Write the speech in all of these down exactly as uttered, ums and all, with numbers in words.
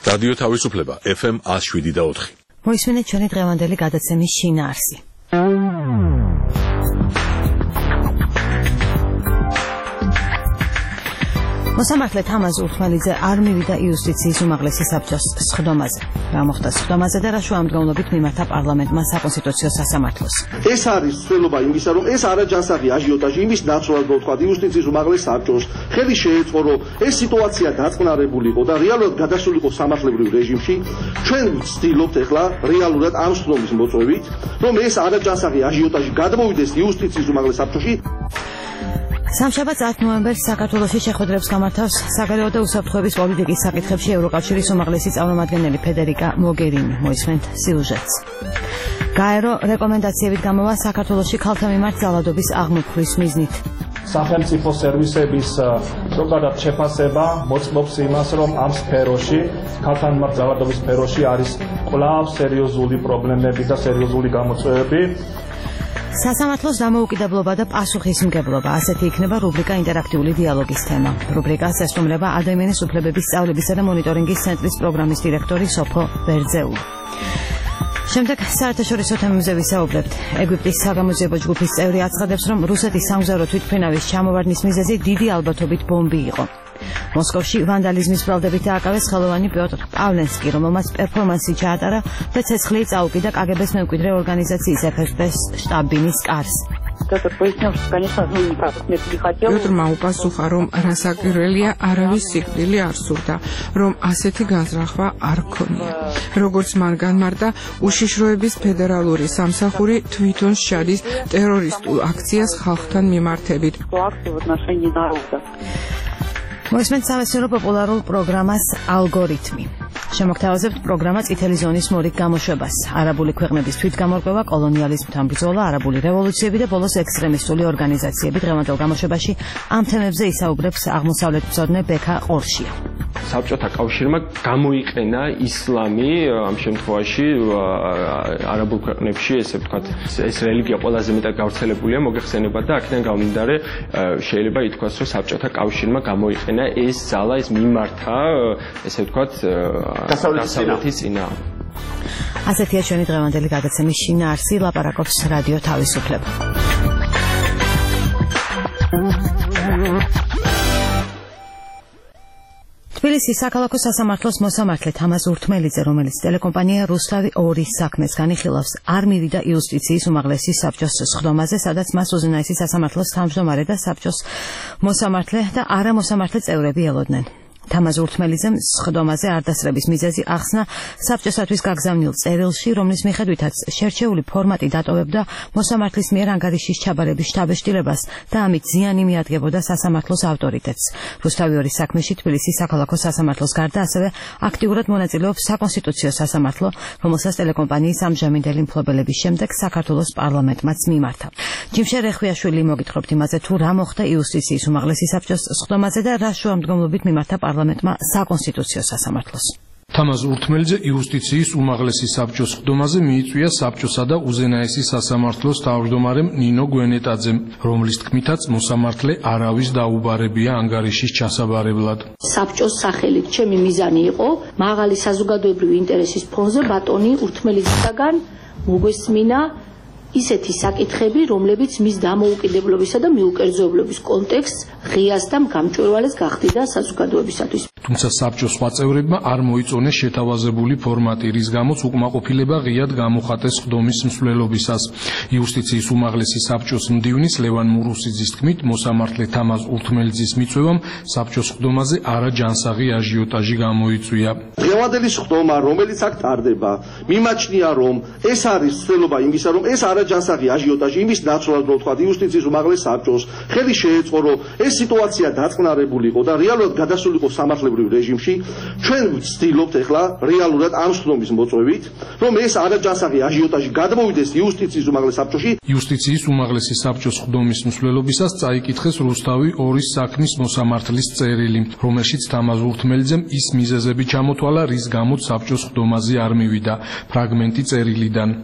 რადიო თავისუფლება F M one oh seven და four. მოისმინეთ ჩვენი დღევანდელი გადაცემის შინაარსი. მოსამართლე თამაზ ურთმელიძე არ მივიდა იუსტიციის უმაღლესი საბჭოს სხდომაზე. რა მოხდა სხდომაზე და რა შუამდგომლობით მიმართა პარლამენტმა საკონსტიტუციო სასამართლოს. ეს არის ცვლილობა იმისა, რომ ეს არაჯანსაღი აჟიოტაჟი იმის ნაცვლად მოთქვა იუსტიციის უმაღლეს საბჭოს. ხელი შეეწყო, რომ ეს სიტუაცია დაწყნარებულიყო და რეალურად გადასულიყო სამართლებრივ რეჟიმში. ჩვენ ვცდილობთ ახლა რეალურად ამ სხდომის მოწვევით, რომ ეს არაჯანსაღი აჟიოტაჟი გადმოვიდეს იუსტიციის უმაღლეს საბჭოში. სამშაბათს ათი ნოემბერს საქართველოში შეხვედრებს გამართავს საგარეო და უსაფრთხოების პოლიტიკის საკითხებში ევროკავშირის უმაღლესი წარმომადგენელი ფედერიკა მოგერინი. მოისმენთ სიუჟეტს. გაერო რეკომენდაციებით გამოვა საქართველოში ქალთა მიმართ ძალადობის აღმოფხვის მიზნით. სახელმწიფო სერვისების ზოგადად შეფასება მოწმობს იმას, რომ ამ სფეროში, ქალთა მიმართ ძალადობის სფეროში არის კვლავ სერიოზული პრობლემები და სერიოზული გამოწვევები. სასამართლოს დამოუკიდებლობა და პასუხისმგებლობა, ასეთი იქნება რუბრიკა ინტერაქტიული დიალოგის თემა. რუბრიკას ესტუმრება ადამიანის უფლებების სწავლებისა და მონიტორინგის ცენტრის პროგრამის დირექტორი სოფო ბერძეული. შემდეგ საერთაშორისო თემებზე ვისაუბრებთ. ეგვიპტის საგამოძიებო ჯგუფის წევრი აცხადებს, რომ რუსეთის სამგზავრო თვითმფრინავის ჩამოვარდნის მიზეზი დიდი ალბათობით ბომბი იყო. მოსკოვში ვანდალიზმის ბრალდებით დააკავეს ხელოვანი პიოტრ პავლენსკი, რომელმაც პერფორმანსი ჩაატარა და ცეცხლი წაუკიდა კა гэ ბეს მემკვიდრე ორგანიზაციის ეფ ეს ბეს შტაბ-ბინის კარს. პიოტრმა უპასუხა, რომ რასაკვირველია, არავის სიკვდილი არ სურდა, რომ ასეთი განზრახვა არ ქონია. როგორც მან განმარტა, უშიშროების ფედერალური სამსახური თვითონ შეადის ტერორისტულ აქციას ხალხთან მიმართებით. მოისმენთ სამეცნიერო პოპულარულ პროგრამას ალგორითმი. შემოგთავაზებთ პროგრამა წითელი ზონის მორიგ გამოშვებას. არაბული ქვეყნების თვითგამორკვევა, კოლონიალიზმთან ბრძოლა, არაბული რევოლუციები და ბოლოს ექსტრემისტული ორგანიზაციები. დღევანდელ გამოშვებაში ამ თემებზე ისაუბრებს აღმოსავლეთმცოდნე ბექა ყორშია. საბჭოთა კავშირმა გამოიყენა ისლამი ამ შემთხვევაში არაბულ ქვეყნებში, ესე ვთქვათ, ეს რელიგია ყველაზე მეტად გავრცელებულია, მოგეხსენებათ და აქედან გამომდინარე შეიძლება ითქვას, რომ საბჭოთა კავშირმა გამოიყენა ეს ძალა, ეს მიმართა, ესე ვთქვათ, დასავლეთის წინააღმდეგ. ასეთია ჩვენი დღევანდელი გადაცემის შინაარსი, ლაპარაკობს რადიო თავისუფლება. თბილისის საქალაქო სასამართლოს მოსამართლე თამაზ ურთმელიძე, რომელიც ტელეკომპანია რუსთავი ორი საქმეს განიხილავს, არ მივიდა იუსტიციის უმაღლესი საბჭოს სხდომაზე, სადაც მას უზენაესი სასამართლოს თავმჯდომარე და საბჭოს მოსამართლე და არა მოსამართლე წევრები ელოდნენ. თამაზ ურთმელიძემ სხდომაზე არ დასწრების მიზეზი ახსნა საბჭოსათვის გაგზავნილ წერილში, რომლის მიხედვითაც შერჩეული ფორმატი დატოვებდა მოსამართლის მიერ ანგარიშის ჩაბარების შთაბეჭდილებას და ამით ზიანი მიადგებოდა სასამართლოს ავტორიტეტს. რუსთავი ორი საქმეში თბილისის საქალაქო სასამართლოს გარდა ასევე აქტიურად მონაწილეობს საკონსტიტუციო სასამართლო, რომელსაც ტელეკომპანიის ამჟამინდელი მფლობელების შემდეგ საქართველოს პარლამენტმაც მიმართა. ჯიმშე რეხვიაშვილი მოგითხრობთ იმაზე, თუ რა მოხდა იუსტიციის უმაღლესი საბჭოს სხდომაზე და რა შუამდგომლობით მიმართა პარლამენტმა საკონსტიტუციო სასამართლოს. თამაზ ურთმელიძე იუსტიციის უმაღლესი საბჭოს სხდომაზე მიიწვია საბჭოსა და უზენაესი სასამართლოს თავმჯდომარემ ნინო გვენეტაძემ, რომლის თქმითაც მოსამართლე არავის დაუბარებია ანგარიშის ჩასაბარებლად. საბჭოს სახელით ჩემი მიზანი იყო მაღალი საზოგადოებრივი ინტერესის ფონზე ბატონი ურთმელიძისაგან მოგვესმინა ისეთი საკითხები, რომლებიც მის დამოუკიდებლობისა და მიუკერძოებლობის კონტექსტს ღიას და გამჭვირვალეს გახდიდა საზოგადოებისათვის. თუმცა საბჭოს სხვა წევრებმა არ მოიწონეს შეთავაზებული ფორმატი, რის გამოც უკმაყოფილება ღიად გამოხატეს სხდომის მსვლელობისას. იუსტიციის უმაღლესი საბჭოს მდივნის ლევან მურუსიძის თქმით, მოსამართლე თამაზ ურთმელიძის მიწვევამ საბჭოს სხდომაზე არაჯანსაღი აჟიოტაჟი გამოიწვია. დღევანდელი სხდომა, რომელიც აქ ტარდება, მიმაჩნია, რომ ეს არის ცვლილობა იმისა, რომ ეს არაჯანსაღი აჟიოტაჟი იმის ნაცვლად მოთქვა იუსტიციის უმაღლეს საბჭოს. ხელი შეეწყო, რომ ეს სიტუაცია დაწყნარებულიყო და რეალურად გადასულიყო სამართლებრივ რეჟიმში. ჩვენ ვცდილობთ ახლა რეალურად ამ სხდომის მოწვევით, რომ ეს არაჯანსაღი აჟიოტაჟი გადმოვიდეს იუსტიციის უმაღლეს საბჭოში. იუსტიციის უმაღლესი საბჭოს სხდომის მსვლელობისას წაიკითხეს რუსთავი ორი საქმის მოსამართლის წერილი, რომელშიც თამაზ ურთმელიძემ ის მიზეზები ჩამოთვალა, რის გამოც საბჭოს სხდომაზე არ მივიდა. ფრაგმენტი წერილიდან.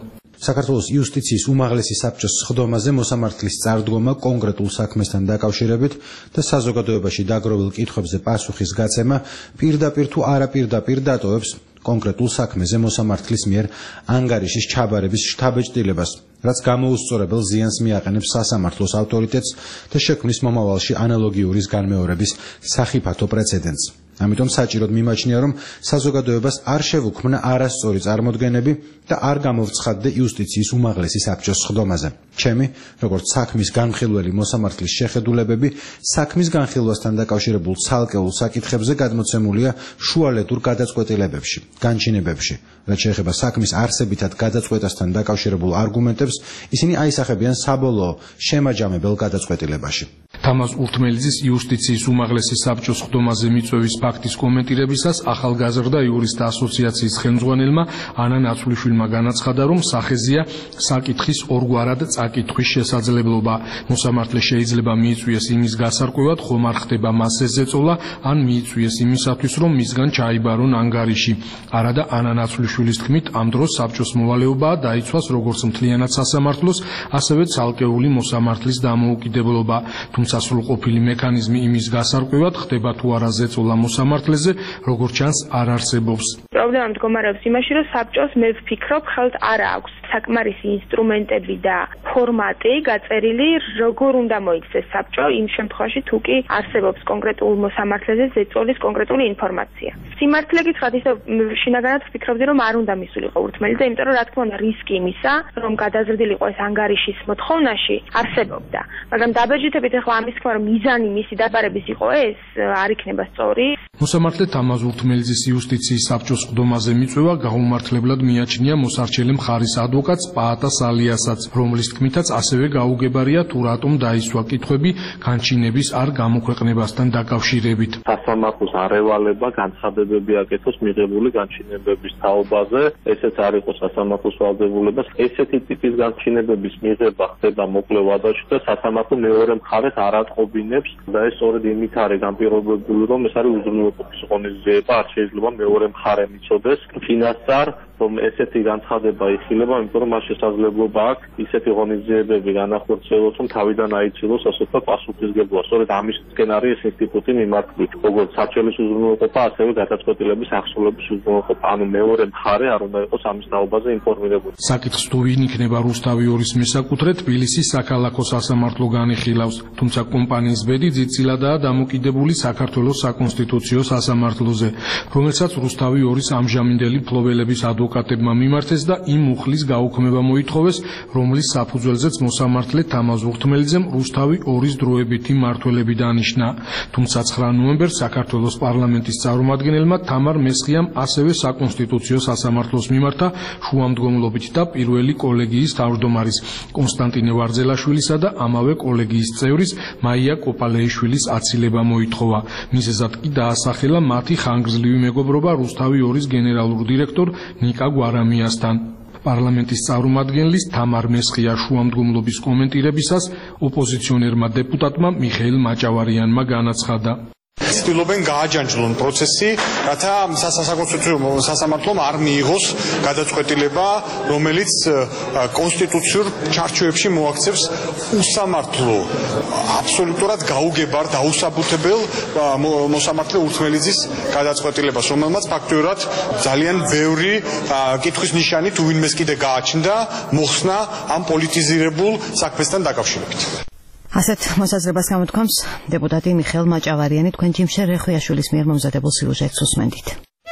საქართველოს იუსტიციის უმაღლესი საბჭოს სხდომაზე მოსამართლის წარდგომა კონკრეტულ საქმესთან დაკავშირებით და საზოგადოებაში დაგროვილ კითხვებზე პასუხის გაცემა პირდაპირ თუ არაპირდაპირ დატოვებს კონკრეტულ საქმეზე მოსამართლის მიერ ანგარიშის ჩაბარების შთაბეჭდილებას, რაც გამოუსწორებელ ზიანს მიაყენებს სასამართლოს ავტორიტეტს და შექმნის მომავალში ანალოგიურის განმეორების სახიფათო პრეცედენტს. ამიტომ საჭიროდ მიმაჩნია, რომ საზოგადოებას არ შევუქმნა არასწორი წარმოდგენები და არ გამოვცხადდა იუსტიციის უმაღლესი საბჭოს სხდომაზე. ჩემი, როგორც საქმის განხილველი მოსამართლის შეხედულებები, საქმის განხილვასთან დაკავშირებულ ცალკეულ საკითხებზე გადმოცემულია შუალედურ გადაწყვეტილებებში, განჩინებებში. რაც შეეხება საქმის არსებითად გადაწყვეტასთან დაკავშირებულ არგუმენტებს, ისინი აისახებიან საბოლოო შემაჯამებელ გადაწყვეტილებაში. თამაზ ურთმელიძის იუსტიციის უმაღლესი საბჭოს სხდომაზე მიწვევის ფაქტის კომენტირებისას ახალგაზრდა იურისტთა ასოციაციის ხელმძღვანელმა ანა ნაცვლიშვილმა განაცხადა, რომ სახეზია საკითხის ორგვარად წაკითხვის შესაძლებლობა. მოსამართლე შეიძლება მიიწვიეს იმის გასარკვევად, ხომ არ ხდება მას ზეწოლა, ან მიიწვიეს იმისათვის, რომ მისგან ჩაიბარონ ანგარიში. არადა ანა ნაცვლიშვილის თქმით, ამ დროს საბჭოს მოვალეობაა დაიცვას როგორც მთლიანად სასამართლოს, ასევე ცალკეული მოსამართლის დამოუკიდებლობა. თუმცა სრულყოფილი მექანიზმი იმის გასარკვევად, ხდება თუ არა ზეწოლა მოსამართლეზე, როგორც ჩანს, არ არსებობს. პრობლემა მდგომარეობს იმაში, რომ საბჭოს მე ვფიქრობ, ხელთ არ აქვს საკმარისი ინსტრუმენტები და ფორმატი გაწერილი, როგორ უნდა მოიქცეს საბჭო იმ შემთხვევაში, თუ კი არსებობს კონკრეტულ მოსამართლეზე ზეწოლის კონკრეტული ინფორმაცია. სიმართლე გითხრათ, ისე შინაგანად ვფიქრობდი, რომ არ უნდა მისულიყო ურთმელი და იმიტომ რომ რა თქმა უნდა რისკი იმისა, რომ გადაზრდილიყო ეს ანგარიშის მოთხოვნაში არსებობდა. მაგრამ დაბეჭდებით ახლა ამის თქმა, რომ მიზანი მისი დაბარების იყო ეს, არ იქნება სწორი. მოსამართლე თამაზ ურთმელიძის იუსტიციის საბჭოს სხდომაზე მიწვევა გაუმართლებლად მიაჩნია მოსარჩელი მხარის ადვოკატს პაატას ალიასაც, რომლის თქმითაც ასევე გაუგებარია თუ რატომ დაისვა კითხვები განჩინების არ გამოქვეყნებასთან დაკავშირებით. სასამართლოს არ ევალება განცხადებები აკეთოს მიღებული განჩინებების თაობაზე, ესეც არ იყო სასამართლოს ვალდებულებას. ესეთი ტიპის განჩინებების მიღება ხდება მოკლე ვადაში და სასამართლო მეორე მხარეს არ ატყობინებს და ეს სწორედ იმით არის განპირობებული, რომ ეს არის უზრუნველყოფის ღონისძიება, არ შეიძლება მეორე მხარე მიცოდეს ფინანსარ, რომ ესეთი განცხადება იხილება, იმიტომ რომ მას შესაძლებლობა აქვს ისეთი ღონისძიებები განახორციელოს, რომ თავიდან აიცილოს ასე ვთქვათ პასუხისგებლობა. სწორედ ამისკენ არის ეს ინსტიტუტი მიმართული, როგორც საჩელის უზრუნველყოფა, ასევე გადაწყვეტილების აღსრულების უზრუნველყოფა. ანუ მეორე მხარე არ უნდა იყოს ამის თაობაზე ინფორმირებული. საკითხს თუ ვინ იქნება რუსთავი ორის მესაკუთრე, თბილისის საქალაქო სასამართლო განიხილავს, თუმცა კომპანიის ბედი ძირწილადაა დამოკიდებული საქართველოს საკონსტიტუციო სასამართლოზე, რომელსაც რუსთავი ორის ამჟამინდელი ფლობელების ადვოკატებმა მიმართეს და იმ მუხლის გაუქმება მოითხოვეს, რომლის საფუძველზეც მოსამართლე თამაზ ურთმელიძემ რუსთავი ორის დროებითი მმართველები დანიშნა. თუმცა ცხრა ნოემბერს საქართველოს პარლამენტის წარმომადგენელმა თამარ მესხიამ ასევე საკონსტიტუციო სასამართლოს მიმართა შუამდგომლობით და პირველი კოლეგიის თავმჯდომარის კონსტანტინე ვარძელაშვილისა და ამავე კოლეგიის წევრის მაია კოპალეიშვილის აცილება მოითხოვა. მიზეზად კი დაასახელა მათი ხანგრძლივი მეგობრობა რუსთავი ორის გენერალურ დირექტორ ნიკა გვარამიასთან. პარლამენტის წარმომადგენლის თამარ მესხიას შუამდგომლობის კომენტირებისას ოპოზიციონერმა დეპუტატმა მიხეილ მაჭავარიანმა განაცხადა. ცდილობენ გააჯანჯლონ პროცესი, რათა საკონსტიტუციო სასამართლომ არ მიიღოს გადაწყვეტილება, რომელიც კონსტიტუციურ ჩარჩოებში მოაქცევს უსამართლო, აბსოლუტურად გაუგებარ, დაუსაბუთებელ მოსამართლე ურთმელიძის გადაწყვეტილებას, რომელმაც ფაქტობრივად ძალიან ბევრი კითხვის ნიშანი თუ ვინმეს კიდე გააჩნდა, მოხსნა ამ პოლიტიზირებულ საქმესთან დაკავშირებით. ასეთ მოსაზრებას გამოთქვამს დეპუტატი მიხეილ მაჭავარიანი. თქვენ ჯიმშე რეხვიაშვილის მიერ მომზადებულ სიუჟეტს უსმენთ.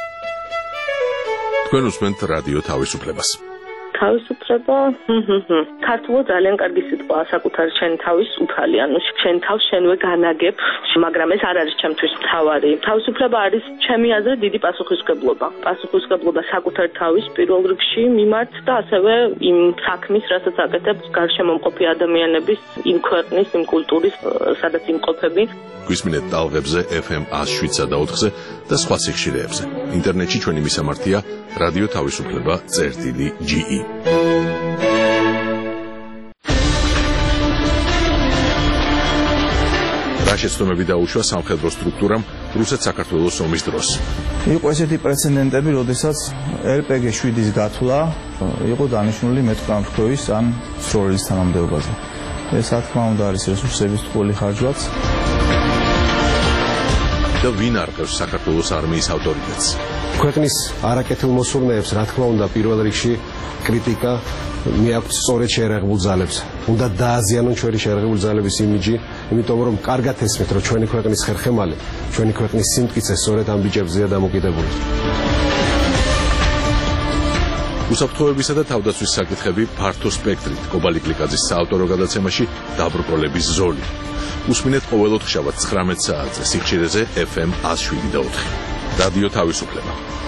თქვენ უსმენთ რადიო თავისუფლებას. თავისუფლება, ქართულად ძალიან კარგი სიტყვაა, საკუთარი შენი თავის უფალი, ანუ შენ თავს შენვე განაგებ, მაგრამ ეს არ არის ჩემთვის მთავარი. თავისუფლება არის ჩემი აზრით დიდი პასუხისმგებლობა. პასუხისმგებლობა საკუთარი თავის პირველ რიგში მიმართ და ასევე იმ საქმის, რასაც აკეთებ გარშემომყოფი ადამიანების, იმ ქვეყნის, იმ კულტურის, სადაც იმყოფები. გვისმინეთ ტალღებზე ეფ ემ ას შვიდსა და ოთხზე და სხვა სიხშირეებზე. ინტერნეტში ჩვენი მისამართია რადიო თავისუფლება წერტილი ჯი ი. რა შეცდომები დაუშვა სამხედრო სტრუქტურამ რუსეთ-საქართველოს ომის დროს. იყო ესეთი პრეცედენტები, როდესაც ელ პე გი შვიდის გათვლა იყო დანიშნული მეტყამრთქოის ან სროლის თანამდებობაზე. ეს რა თქმა უნდა არის რესურსების ტყუილი ხარჯვაც. და ვინ არყევს საქართველოს არმიის ავტორიტეტს? ქვეყნის არაკეთილ მოსურნეებს რა თქმა უნდა პირველ რიგში კრიტიკა მიაქვთ სწორედ შეერაღებულ ძალებს. უნდა დააზიანონ ჩვენი შეერაღებული ძალების იმიჯი, იმიტომ რომ კარგად ესმით, რომ ჩვენი ქვეყნის ხერხემალი, ჩვენი ქვეყნის სიმტკიცე სწორედ ამ ბიჭებზეა დამოკიდებული. უსაფრთხოებისა და თავდაცვის საკითხები ფართო სპექტრით. კობალი კლიკაძის საავტორო გადაცემაში დაბრკოლების ზოლი. უსმინეთ ყოველ ოთხშაბათს ცხრამეტ საათზე სიხშირეზე ეფ ემ ათს შვიდი და ოთხი. რადიო თავისუფლება.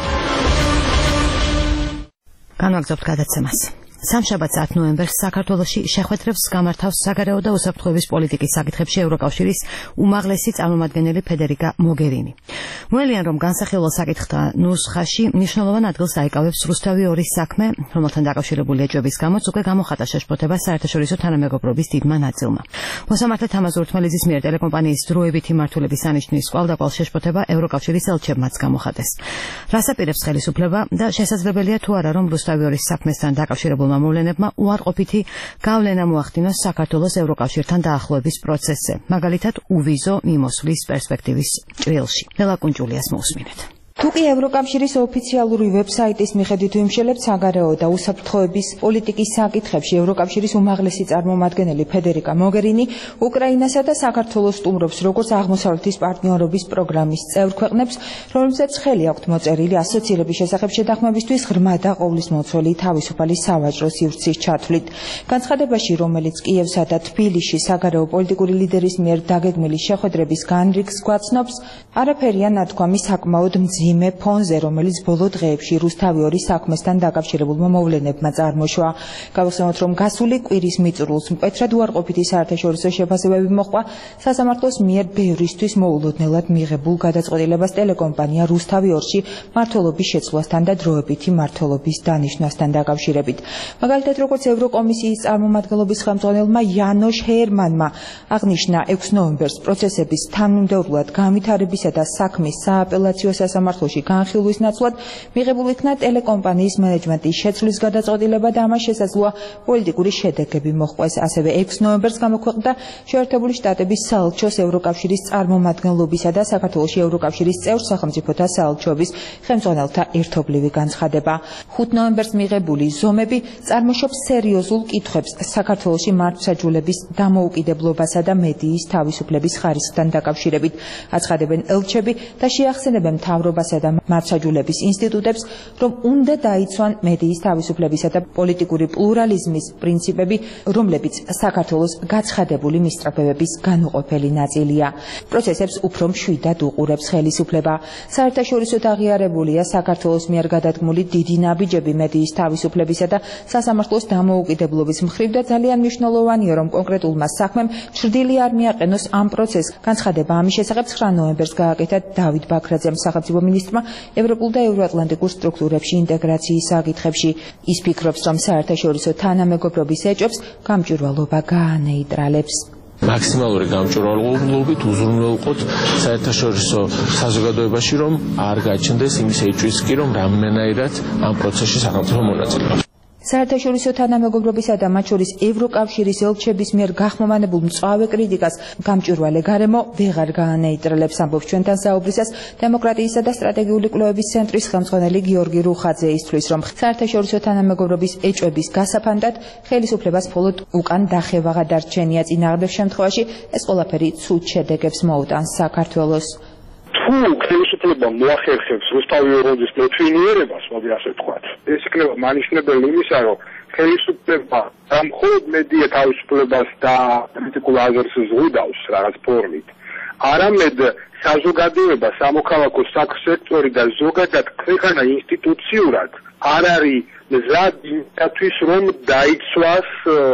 განვაგრძობთ გადაცემას. სამშაბათს ათ ნოემბერს საქართველოში შეხვედრებს გამართავს საგარეო და უსაფრთხოების პოლიტიკის საკითხებში ევროკავშირის უმაღლესი წარმომადგენელი ფედერიკა მოგერინი. მოელიან, რომ განსახილველ საკითხთა ნუსხაში მნიშვნელოვან ადგილს დაიკავებს რუსთავი ორის საქმე, რომელთან დაკავშირებული ეჭვების გამოც უკვე გამოხატა შეშფოთება საერთაშორისო თანამეგობრობის დიდმა ნაწილმა. მოსამართლე თამაზ ურთმელიძის მიერ ტელეკომპანიის დროებითი მმართველობის სანიშნის კვალდაკვალ შეშფოთება ევროკავშირის ელჩებმაც გამოხატეს. რას აპირებს ხელისუფლება და შესაძლებელია თუ არა, რომ რუსთავი ორის საქმესთან დაკავშირებულმა მოვლენებმა უარყოფითი გავლენა მოახდინოს საქართველოს ევროკავშირთან დაახლოების პროცესზე, მაგალითად უვიზო მიმოსვლის პერსპექტივის ჭრილში. ნელა კუნჭულიას მოусმინეთ. თუკი ევროკავშირის ოფიციალური ვებსაიტის მიხედვით ვიმშელებთ საგარეო და უსაფრთხოების პოლიტიკის საკითხებში ევროკავშირის უმაღლესი წარმომადგენელი ფედერიკა მოგერინი უკრაინასა და საქართველოს სტუმრობს როგორც აღმოსავლეთის პარტნიორობის პროგრამის წევრ ქვეყნებს, რომლებსაც ხელი აქვთ მოწერილი ასოცირების შესახებ შეთანხმებისთვის ღრმა და ყოვლისმომცველი თავისუფალი სავაჭრო სივრცის ჩათვლით. განცხადებაში, რომელიც კიევსა და თბილისში საგარეო პოლიტიკური ლიდერის მიერ დაგეგმილი შეხვედრების განრიგს გვაცნობს, არაფერია ნათქვამი საკმაოდ მძიმე ფონზე, რომელიც ბოლო დღეებში რუსთავი ორის საქმესთან დაკავშირებულმა მოვლენებმა წარმოშვა. გავხსენოთ, რომ გასული კვირის მიწურულს მკვეთრად უარყოფითი საერთაშორისო შეფასებები მოჰყვა სასამართლოს მიერ ბევრისთვის მოულოდნელად მიღებულ გადაწყვეტილებას ტელეკომპანია რუსთავი ორში მმართველობის შეცვლასთან და დროებითი მმართველობის დანიშვნასთან დაკავშირებით. მაგალითად, როგორც ევროკომისიის წარმომადგენლობის ხელმძღვანელმა იანოშ ჰერმანმა აღნიშნა ექვსი ნოემბერს პროცესების თანმიმდევრულად განვითარებისა და საქმის სააპელაციო სასამართლოში განხილვის ნაცვლად მიღებულ იქნა ტელეკომპანიის მენეჯმენტის შეცვლის გადაწყვეტილება და ამას შესაძლოა პოლიტიკური შედეგები მოჰყვეს. ასევე ექვსი ნოემბერს გამოქვეყნდა შეერთებული შტატების საელჩოს ევროკავშირის წარმომადგენლობისა და საქართველოში ევროკავშირის წევრ სახელმწიფოთა საელჩოების ხელმძღვანელთა ერთობლივი განცხადება. ხუთი ნოემბერს მიღებული ზომები წარმოშობს სერიოზულ კითხვებს საქართველოში მართლმსაჯულების დამოუკიდებლობასა და მედიის თავისუფლების ხარისხთან დაკავშირებით. აცხადებენ ელჩები და შეახსენებენ მთავრობასა და მართლმსაჯულების ინსტიტუტებს, რომ უნდა დაიცვან მედიის თავისუფლებისა და პოლიტიკური პლურალიზმის პრინციპები, რომლებიც საქართველოს გაცხადებული მისწრაფებების განუყოფელი ნაწილია. პროცესებს უფრო მშვიდად უყურებს ხელისუფლება. საერთაშორისოდ აღიარებულია საქართველოს მიერ გადადგმული დიდი ნაბიჯები მედიის თავისუფლებისა და სასამართლოს დამოუკიდებლობის მხრივ და ძალიან მნიშვნელოვანია, რომ კონკრეტულმა საქმემ ჩრდილი არ მიაყენოს ამ პროცესს. განცხადება ამის შესახებ ცხრა ნოემბერს გააკეთა დავით ბაქრაძემ სახელმწიფო მინისტრმა ევროპულ და ევროატლანტიკურ სტრუქტურებში ინტეგრაციის საკითხებში. ის ფიქრობს, რომ საერთაშორისო თანამეგობრობის ეჭვებს გამჭვირვალობა გაანეიტრალებს. მაქსიმალური გამჭვირვალობით უზრუნველყოთ საერთაშორისო საზოგადოებაში, რომ არ გაჩნდეს იმის ეჭვის კი, რომ რამდენადაც ამ პროცესში სახელმწიფო მონაწილეობს. საერთაშორისო თანამეგობრობისა და მათ შორის ევროკავშირის ელჩების მიერ გახმოვანებულ მწვავე კრიტიკას გამჭვირვალე გარემო ვეღარ გაანეიტრალებს, ამბობს ჩვენთან საუბრისას დემოკრატიისა და სტრატეგიული კვლევების ცენტრის ხელმძღვანელი გიორგი რუხაძე. ისთვის, რომ საერთაშორისო თანამეგობრობის ეჭვების გასაფანდად ხელისუფლებას მხოლოდ უკან დახევაღა დარჩენია. წინააღმდეგ შემთხვევაში ეს ყველაფერი ცუდ შედეგებს მოუტანს საქართველოს. თუ ხელისუფლება მოახერხებს რუსთავი ოროძის მოთვინიერებას, მოდი ასე ვთქვათ, ეს იქნება მანიშნებელი იმისა, რომ ხელისუფლება ამ მხოლოდ მედია თავისუფლებას და კრიტიკულ აზრს ზღუდავს რაღაც ფორმით, არამედ საზოგადოება, სამოქალაქო სექტორი და ზოგადად ქვეყანა ინსტიტუციურად არ არის მზად იმისათვის, რომ დაიცვას,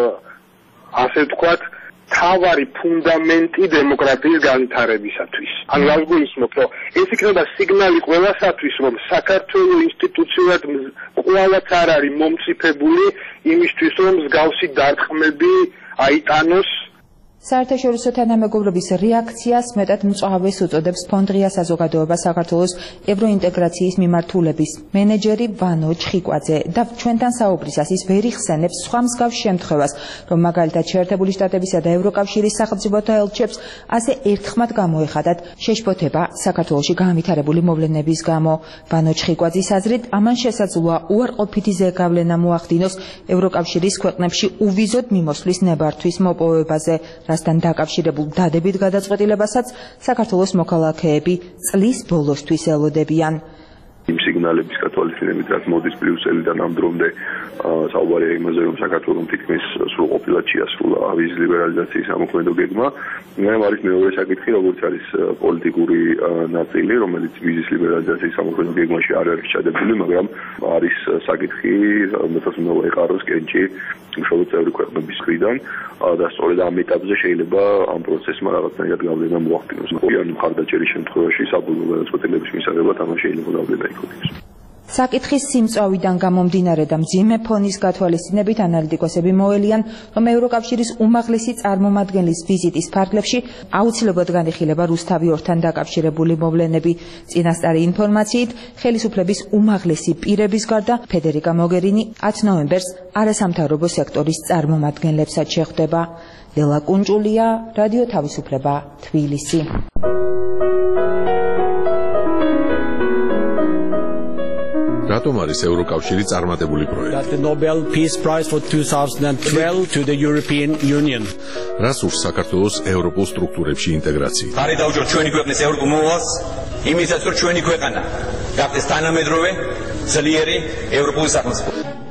ასე ვთქვათ, თავარი ფუნდამენტი დემოკრატიის განვითარებისათვის. ანუ რა გულისხმობ, რომ ეს იქნება სიგნალი ყველასათვის, რომ საქართველოს ინსტიტუციურად ყველაც არ არის მომწიფებული იმისთვის, რომ მსგავსი დარტყმები აიტანოს. საერთაშორისო თანამეგობრობის რეაქციას მეტად მწვავეს უწოდებს ფონდ ღია საზოგადოება საქართველოს ევროინტეგრაციის მიმართულების მენეჯერი ვანო ჩხიკვაძე და ჩვენთან საუბრისას ის ვერ იხსენებს სხვა მსგავს შემთხვევას, რომ მაგალითად შეერთებული შტატებისა და ევროკავშირის სახელმწიფოთა ელჩებს ასე ერთხმად გამოეხადათ შეშფოთება საქართველოში განვითარებული მოვლენების გამო. ვანო ჩხიკვაძის აზრით, ამან შესაძლოა უარყოფითი ზეგავლენა მოახდინოს ევროკავშირის ქვეყნებში უვიზოდ მიმოსვლის ნებართვის მოპოვებაზე, რასთან დაკავშირებულ დადებით გადაწყვეტილებასაც საქართველოს მოქალაქეები წლის ბოლოსთვის ელოდებიან. იმ სიგნალების გათვალისწინებით, რაც მოდის ბრიუსელიდან ამ დრომდე საუბარია იმაზე, რომ საქართველოს თითქმის სრულყოფილად შეასრულა ვიზის ლიბერალიზაციის ამოქმედო გეგმა. მაგრამ არის მეორე საკითხი, როგორც არის პოლიტიკური ნაწილი, რომელიც ვიზის ლიბერალიზაციის ამოქმედო გეგმაში არ არის ჩადებული, მაგრამ არის საკითხი, რომელსაც უნდა ეყაროს კენჭი უშუალოდ წევრი ქვეყნების მხრიდან და სწორედ ამ ეტაპზე შეიძლება ამ პროცესმა რაღაცნაირად გავლენა მოახდინოს. ან მხარდაჭერის შემთხვევაში საბოლოო გადაწყვეტილების მისაღებად ამას შეიძლება გავლენა იქონიოს. საკითხის სიმწვავიდან გამომდინარე და მძიმე ფონის გათვალისწინებით ანალიტიკოსები მოელიან, რომ ევროკავშირის უმაღლესი წარმომადგენლის ვიზიტის ფარგლებში აუცილებლად განიხილება რუსთავი ორთან დაკავშირებული მოვლენები. წინასწარი ინფორმაციით, ხელისუფლების უმაღლესი პირების გარდა ფედერიკა მოგერინი ათი ნოემბერს არასამთავრობო სექტორის წარმომადგენლებსაც შეხვდება. ლელა კუნჭულია, რადიო თავისუფლება, თბილისი. რატომ არის ევროკავშირი წარმატებული პროექტი? The Nobel Peace Prize for twenty twelve to the European Union. რას ურს საქართველოს ევროპულ სტრუქტურებში ინტეგრაცია? ხარი დაუჭროთ ჩვენი ქვეყნის ევროპულ მოვალს, იმისაც რომ ჩვენი ქვეყანა გახდეს თანამედროვე, ძლიერი ევროპული სახელმწიფო.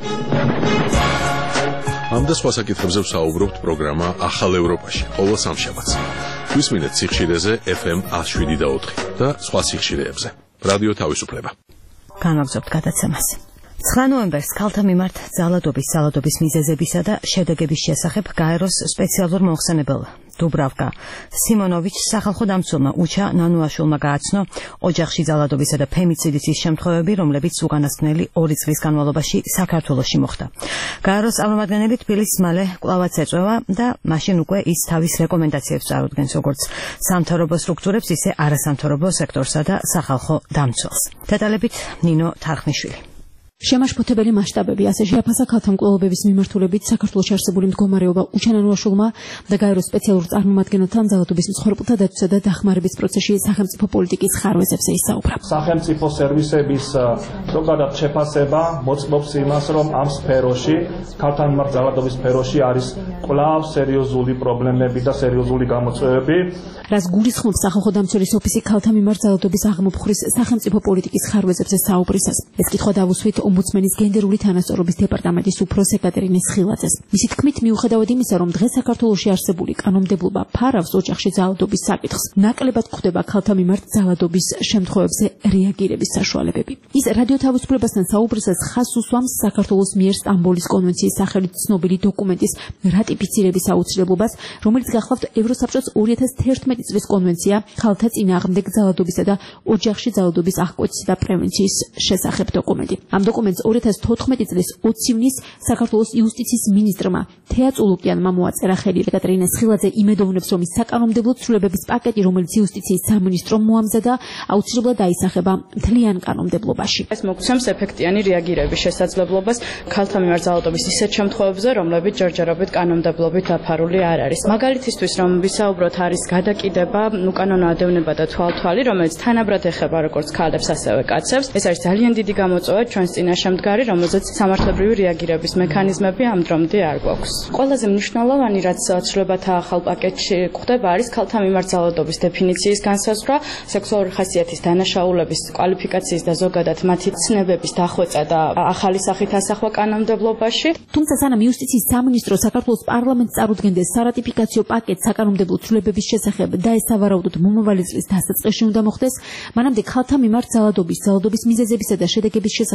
ამ და სხვა საკითხებზე ვსაუბრობთ პროგრამა ახალ ევროპაში, ყოველ სამშაბათს. გვისმინეთ სიხშირეზე ეფ ემ one oh seven და ოთხი და სხვა სიხშირეებზე. რადიო თავისუფლება. განვაგზავნებთ გადაცემას. ცხრა ნოემბერს ქალთა მიმართ ძალადობის, ძალადობის მიზეზებისა და შედეგების შესახებ გაეროს სპეციალურ მოხსენებელ დუბრავკა სიმონოვიჩს სახალხო დამცველმა უჩა ნანუაშვილმა გააცნო ოჯახში ძალადობისა და ფემიციდების შემთხვევები, რომლებიც უკანასკნელი ორი წლის განმავლობაში საქართველოში მოხდა. გაეროს წარმომადგენელი თბილისს მალე კვლავაც ეწვევა და მაშინ უკვე ის თავის რეკომენდაციებს წარუდგენს როგორც სამთავრობო სტრუქტურებს, ისე არასამთავრობო სექტორსა და სახალხო დამცველს. დეტალებით ნინო თარხმიშვილი. შემაშფოთებელი მასშტაბები, ასე შეაფასა ქალთა მკვლელობების მიმართულებით საქართველოში არსებული მდგომარეობა უჩანანუაშვილმა და გაეროს სპეციალურ წარმომადგენელთან ძალადობის მსხვერპლთა დაცვისა და დახმარების პროცესში სახელმწიფო პოლიტიკის ხარვეზებზე ისაუბრა. სახელმწიფო სერვისების ზოგადად შეფასება მოწმობს იმას, რომ ამ სფეროში, ქალთა მიმართ ძალადობის სფეროში არის კვლავ სერიოზული პრობლემები და სერიოზული გამოწვევები. რას გულისხმობს სახალხო დამცველის ოფისი ქალთა მიმართ ძალადობის აღმოფხრის სახელმწიფო პოლიტიკის ხარვეზებზე საუბრისას. ეს კითხვა დავუსვით ომბუდსმენის გენდერული თანასწორობის დეპარტამენტის უფროს ეკატერინე სხილაძეს. მისი თქმით, მიუხედავად იმისა, რომ დღეს საქართველოში არსებული კანონმდებლობა ფარავს ოჯახში ძალადობის საკითხს, ნაკლებად გვხვდება ქალთა მიმართ ძალადობის შემთხვევებზე რეაგირების საშუალებები. ის რადიო თავისუფლებასთან საუბრისას ხაზს უსვამს საქართველოს მიერ სტამბოლის კონვენციის სახელით ცნობილი დოკუმენტის რატიფიცირების აუცილებლობას, რომელიც გახლავთ ევროსაბჭოს ორი ათას თერთმეტი წლის კონვენცია ქალთა წინააღმდეგ ძალადობისა და ოჯახში ძალადობის აღკვეცისა და პრევენციის შესახებ დოკუმენტი. ამ დოკუმენტს ორი ათას თოთხმეტი წლის ოცი ივნისს საქართველოს იუსტიციის მინისტრმა თეა წულუკიანმა მოაწერა ხელი. ეკატერინე სხილაძე იმედოვნებს, რომ ის საკანონმდებლო ცვლილებების პაკეტი, რომელიც იუსტიციის სამინისტრომ მოამზადა, აუცილებლად აისახება მთლიან კანონმდებლობაში. ეს მოგცემს ეფექტიანი რეაგირების შესაძლებლობას ქალთა მიმართ ძალადობის ისეთ შემთხვევებზე, რომლებიც ჯერჯერობით კანონმდებლობით დაფარული არ არის. მაგალითისთვის, რომ ვისაუბროთ, არის გადაკიდება, უკანონო ადევნება და თვალთვალი, რომელიც თანაბრად ეხება როგორც ქალებს, ასევე კაცებს. ეს არის ძალიან დიდი გამოწვევა ჩვენს წინაშე მდგარი, რომელზეც სამართლებრივი რეაგირების მექანიზმები ამ დრომდე არ გვაქვს. ყველაზე მნიშვნელოვანი, რაც ცვლილებათა ახალ პაკეტში გვხდება, არის ქალთა მიმართ ძალადობის დეფინიციის განსაზღვრა, სექსუალური ხასიათის დანაშაულების კვალიფიკაციის და ზოგადად მათი ცნებების დახვეწა და ახალი სახით ასახვა კანონმდებლობაში. თუმცა სანამ იუსტიციის სამინისტრო საქართველოს პარლამენტს წარუდგენდეს სარატიფიკაციო პაკეტს საკანონმდებლო ცვლილებების შესახებ და ეს სავარაუდოდ მომავალი წლის დასაწყისში უნდა მოხდეს, მანამდე ქალთა მიმართ ძალადობის, ძალადობის მიზეზებისა და შედეგების შესახებ გაეროს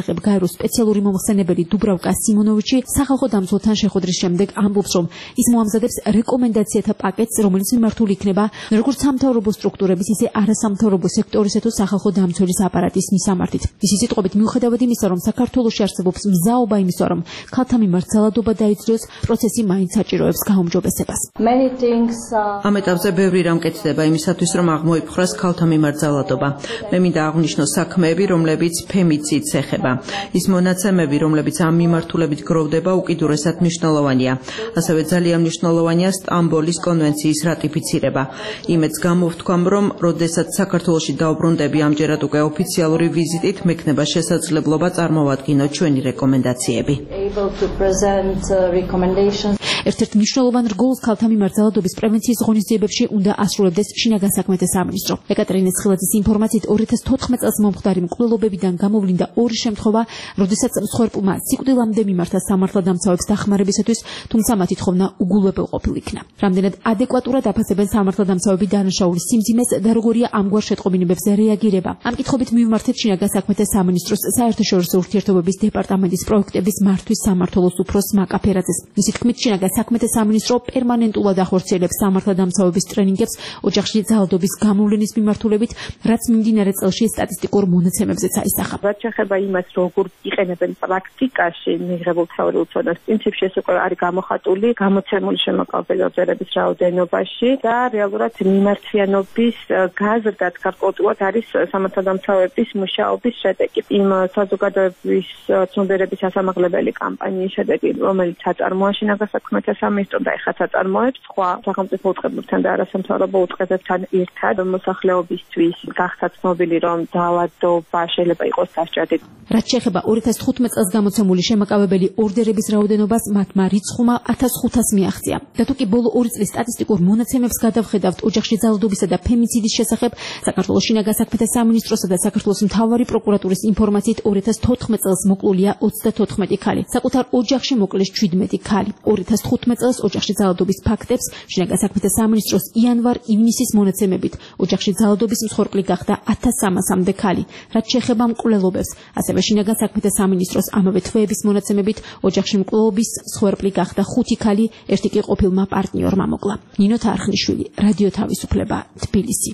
საპარლამენტარო სპეციალური მომხსენებელი დუბრავკა სიმონოვიჩი სახალხო დამცველთან შეხვედრის შემდეგ ამბობს, რომ ის მოამზადებს რეკომენდაციათა პაკეტს, რომელიც მიმართული იქნება როგორც სამთავრობო სტრუქტურების, ისე არასამთავრობო სექტორისა თუ სახალხო დამცველის აპარატის მისამართით. მისი სიტყვებით, მიუხედავად იმისა, რომ საქართველოში არსებობს მზაობა იმისათვის, რომ ქალთა მიმართ ძალადობა დაიძროს, პროცესი მაინც საჭიროებს გაუმჯობესებას. ამ ეტაპზე ბევრი რამ კეთდება იმისათვის, რომ აღმოიფხვრას ქალთა მიმართ ძალადობა. მე მინდა აღვნიშნოს საქმეები, რომლებიც ფემიციდს ეხება. ის მონაცემები, რომლებიც ამ მიმართულებით გროვდება, უკიდურესად მნიშვნელოვანია. ასევე ძალიან მნიშვნელოვანია სტამბოლის კონვენციის რატიფიცირება. იმედს გამოვთქვამ, რომ როდესაც საქართველოში დავბრუნდები ამჯერად უკვე ოფიციალური ვიზიტით, მექნება შესაძლებლობა წარმოვადგინოთ ჩვენი რეკომენდაციები. ერთ-ერთ მნიშვნელოვან რგოლს ქალთა მიმართ ძალადობის პრევენციის ღონისძიებებში უნდა ასრულებდეს შინაგან საქმეთა სამინისტრო. ეკატერინე სხილაძის ინფორმაციით ორი ათას თოთხმეტ წელს მომხდარი მკვლელობებიდან გამოვლინდა ორი შემთხვევა, როდესაც მსხვერპლმა სიკვდილამდე მიმართა სამართალდამცავებს დახმარებისათვის, თუმცა მათი თხოვნა უგულებელ ყოფილ იქნა. რამდენად ადეკვატურად აფასებენ სამართალდამცავები დანაშაულის სიმძიმეს და როგორია ამგვარ შეტყობინებებზე რეაგირება. ამ კითხვებით მივმართეთ შინაგან საქმეთა სამინისტროს საერთაშორისო ურთიერთობების დეპარტამენტის პროექტების მართვის სამმართველოს უფროს მაკა ფერაძეს. მისი თქმით, შინაგან საქმეთა სამინისტრო პერმანენტულად ახორციელებს სამართალდამცავების ტრენინგებს ოჯახში ძალადობის გამოვლენის მიმართულებით, რაც მიმდინარე წელში სტატისტიკურ მონაცემებზეც აისახა. რაც შეეხება იმას, როგორ იყენებენ პრაქტიკაში მიღებულ თეორიულ ცოდნას, პრინციპში ეს უკვე არის გამოხატული გამოცემული შემოყალბებების რაოდენობაში და რეალურად მიმართვიანობის გაზრდაც გარკვეულწილად არის სამართალდამცავების მუშაობის შედეგი. იმ საზოგადოების ცნობიერების ასამაღლებელი კამპანიის შედეგი, რომელიც აწარმოა შინაგან საქმეთა სამინისტრო და ეხლა აწარმოებს სხვა სახელმწიფო უწყებებთან და არასამთავრობო უწყებებთან ერთად მოსახლეობისთვის გახდა ცნობილი, რომ ძალადობა შეიძლება იყოს დასჭადი. რაც შეეხება ორი ათას თხუთმეტ წელს გამოცემული შემაკავებელი ორდერების რაოდენობას, მათმა რიცხვმა ათას ხუთას მიაღწია. და თუ კი ბოლო ორი წლის სტატისტიკურ მონაცემებს გადავხედავთ ოჯახში ძალადობისა და ფემიციდის შესახებ, საქართველოს შინაგან საქმეთა სამინისტროსა და საქართველოს მთავარი პროკურატურის ინფორმაციით ორი ათას თოთხმეტ წელს მოკლულია ოცდათოთხმეტი ქალი. საკუთარ ოჯახში მოკლეს შვიდმეტი ქალი. ორი ათას თხუთმეტ წელს ოჯახში ძალადობის ფაქტებს შინაგან საქმეთა სამინისტროს იანვარ-ივნისის მონაცემებით ოჯახში ძალადობის მსხვერპლი გახდა ათას სამასამდე ქალი. რაც შეეხება მკვლელობებს, ასევე შინაგან საქმეთა სამინისტროს ამავე თვეების მონაცემებით ოჯახში მკვლელობის მსხვერპლი გახდა ხუთი ქალი, ერთი კი ყოფილმა პარტნიორმა მოკლა. ნინო თარხნიშვილი, რადიო თავისუფლება, თბილისი.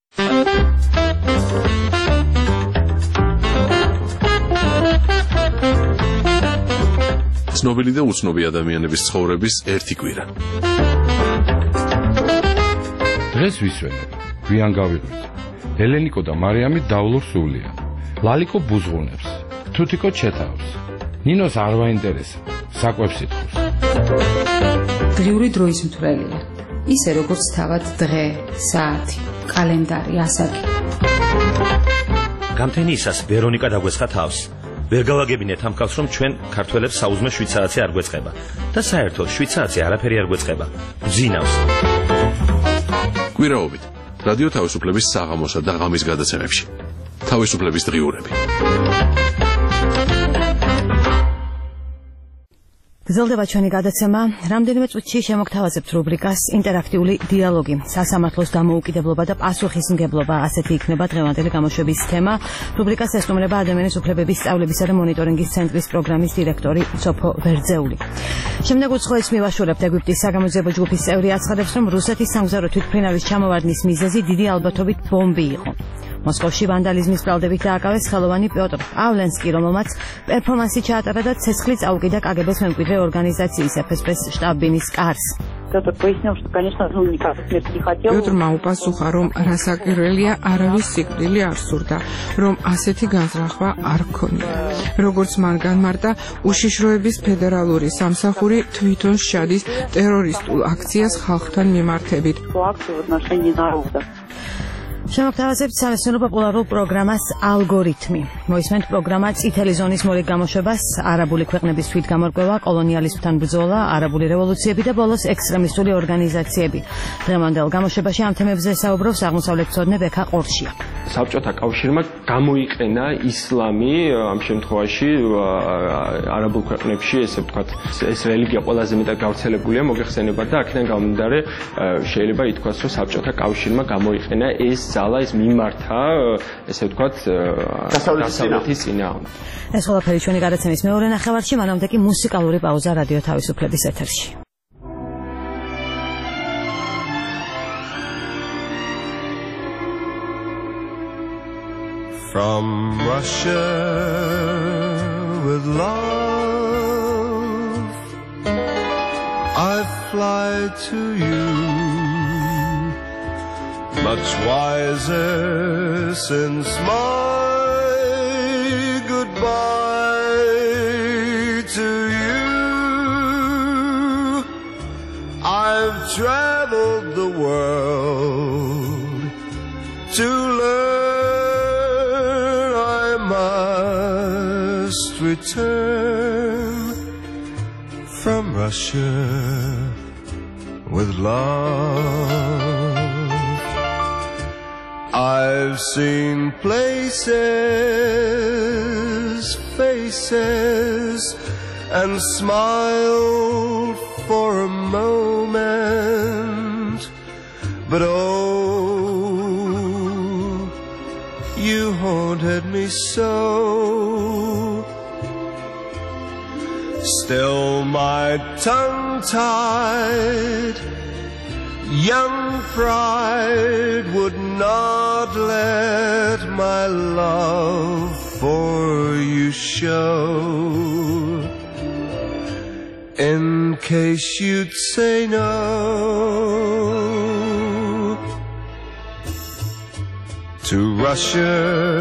ცნობილი და უცნობი ადამიანების ცხოვრების ერთი კვირა. დღეს ვისვენებ, გვიან გავიღვიძ. ელენიკო და მარიამი დავლურ სულიან. ლალიკო ბუზღუნებს, თუთიკო ჩეთავს. ნინოს არ ვაინტერესებს, საკვებს ითხოვს. დღიური დროის მთვრელია. ისე როგორც თავად დღე, საათი, კალენდარი, ასაკი. გამთენიისას ვერონიკა დაგვესხა თავს. ვერ გავაგებინეთ ამ კაცს, რომ ჩვენ ქართველებს საუზმე შვიდ საათზე არ გვეწყება და საერთოდ შვიდ საათზე არაფერი არ გვეწყება. გძინავს. კვირაობით რადიო თავისუფლების საღამოსა და ღამის გადაცემებში. თავისუფლების დღიურები. გრძელდება ჩვენი გადაცემა. რამდენიმე წუთში შემოგთავაზებთ რუბრიკას ინტერაქტიული დიალოგი. სასამართლოს დამოუკიდებლობა და პასუხისმგებლობა, ასეთი იქნება დღევანდელი გამოშვების თემა. რუბრიკას ესტუმრება ადამიანის უფლებების სწავლებისა და მონიტორინგის ცენტრის პროგრამის დირექტორი სოფო ვერძეული. შემდეგ უცხოეთს მივაშურებთ. ეგვიპტის საგამოძიებო ჯგუფის წევრი აცხადებს, რომ რუსეთის სამგზავრო თვითმფრინავის ჩამოვარდნის მიზეზი დიდი ალბათობით ბომბი იყო. მოსკოვში ვანდალიზმის ბრალდებით დააკავეს ხელოვანი პიოტრ პავლენსკი, რომელმაც პერფორმანსი ჩაატარა და ცეცხლი წაუკიდა კაგებეს მემკვიდრე ორგანიზაციის ეფ ეს ბის შტაბ-ბინის კარს. პიოტრმა უპასუხა, რომ რასაკვირველია, არავის სიკვდილი არ სურდა, რომ ასეთი განზრახვა არ ჰქონია. როგორც მან განმარტა, უშიშროების ფედერალური სამსახური თვითონ შეადის ტერორისტულ აქციას ხალხთან მიმართებით. შემოგთავაზებთ სამეცნიერო პოპულარულ პროგრამას ალგორითმი. მოისმენთ პროგრამა წითელი ზონის მოლეკ გამოშვებას, არაბული ქვეყნების თვითგამორკვევა, კოლონიალიზმთან ბრძოლა, არაბული რევოლუციები და ბოლოს ექსტრემისტული ორგანიზაციები. დღევანდელ გამოშვებაში ამ თემებზე საუბრობს აღმოსავლეთმცოდნე ბექა ყორშია. საბჭოთა კავშირმა გამოიყენა ისლამი ამ შემთხვევაში არაბულ ქვეყნებში, ესე ვთქვათ, ეს რელიგია ყველაზე მეტად გავრცელებულია, მოგეხსენებათ და აქედან გამომდინარე შეიძლება ითქვას, რომ საბჭოთა კავშირმა გამოიყენა ეს ძალა, ეს მიმართა, ესე ვთქვათ, დასავლეთის წინააღმდეგ. ეს ყველაფერი ჩვენი გადაცემის მეორე ნახევარში, მანამდე კი მუსიკალური პაუზა რადიო თავისუფლების ეთერში. From Russia with love, I fly to you, much wiser since my goodbye to you. I've traveled the world to learn return from Russia with love. I've seen places, faces, and smiled for a moment, but oh, you haunted me so. Still my tongue-tied young pride would not let my love for you show, in case you'd say no. To Russia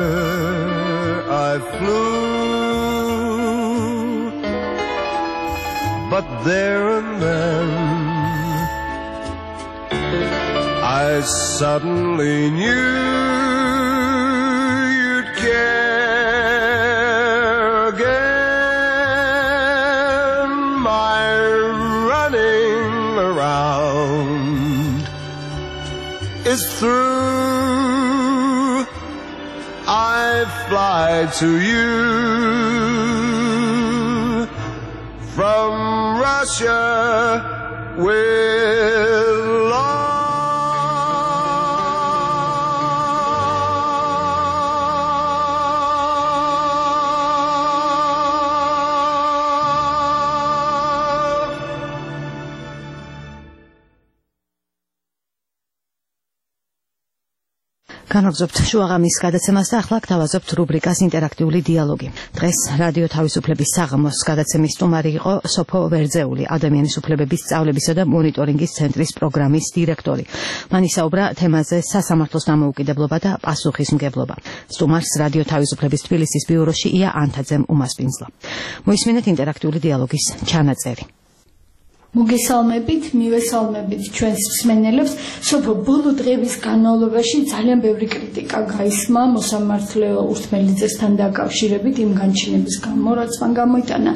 I flew, but there and then I suddenly knew you'd care again. My running around is through. I fly to you from Russia with love. განაგზობთ შუაღამის გადაცემას და ახლა გთავაზობთ რუბრიკას ინტერაქტიული დიალოგი. დღეს რადიო თავისუფლების საღამოს გადაცემის სტუმარი იყო სოფო ვერძეული, ადამიანის უფლებების სწავლებისა და მონიტორინგის ცენტრის პროგრამის დირექტორი. მან ისაუბრა თემაზე სასამართლოს დამოუკიდებლობა და პასუხისმგებლობა. სტუმარს რადიო თავისუფლების თბილისის ბიუროში ია ანთაძემ უმასპინძლა. მოისმინეთ ინტერაქტიული დიალოგის ჩანაწერი. მოგესალმებით, მივესალმებით ჩვენს მსმენელებს. სოფო ბოლო დღეების განმავლობაში ძალიან ბევრი კრიტიკა გაისმა მოსამართლე ურთმელიძესთან დაკავშირებით იმ განჩინების გამო, რაც მან გამოიტანა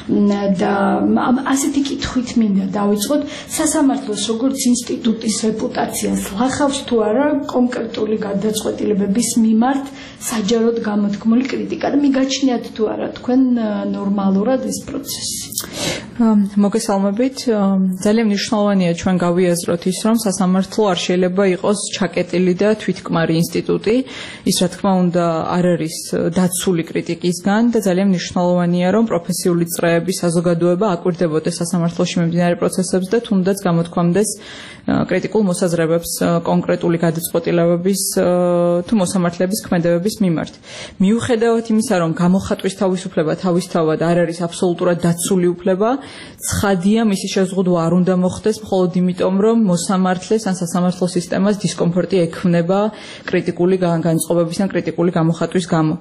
და ასეთი კითხვით მინდა დავიწყოთ, სასამართლოს როგორც ინსტიტუტის რეპუტაციას ლახავს თუ არა კონკრეტული გადაწყვეტილებების მიმართ საჯაროდ გამოთქმული კრიტიკა და მიგაჩნიათ თუ არა თქვენ ნორმალურად ეს პროცესი? მოგესალმებით. ძალიან მნიშვნელოვანია ჩვენ გავიაზროთ ის, რომ სასამართლო არ შეიძლება იყოს ჩაკეტილი და თვითკმარი ინსტიტუტი. ის რა თქმა უნდა არ არის დაცული კრიტიკისგან და ძალიან მნიშვნელოვანია, რომ პროფესიული წრეები, საზოგადოება აკვირდებოდეს სასამართლოში მიმდინარე პროცესებს და თუნდაც გამოთქვამდეს კრიტიკულ მოსაზრებებს კონკრეტული გადაწყვეტილებების თუ მოსამართლეების ქმედებების მიმართ. მიუხედავად იმისა, რომ გამოხატვის თავისუფლება თავისთავად არ არის აბსოლუტურად დაცული უფლება, ცხადია მისი შეზღუდვა არ უნდა მოხდეს მხოლოდ იმიტომ, რომ მოსამართლეს ან სასამართლო სისტემას დისკომფორტი ექმნება კრიტიკული განწყობების ან კრიტიკული გამოხატვის გამო.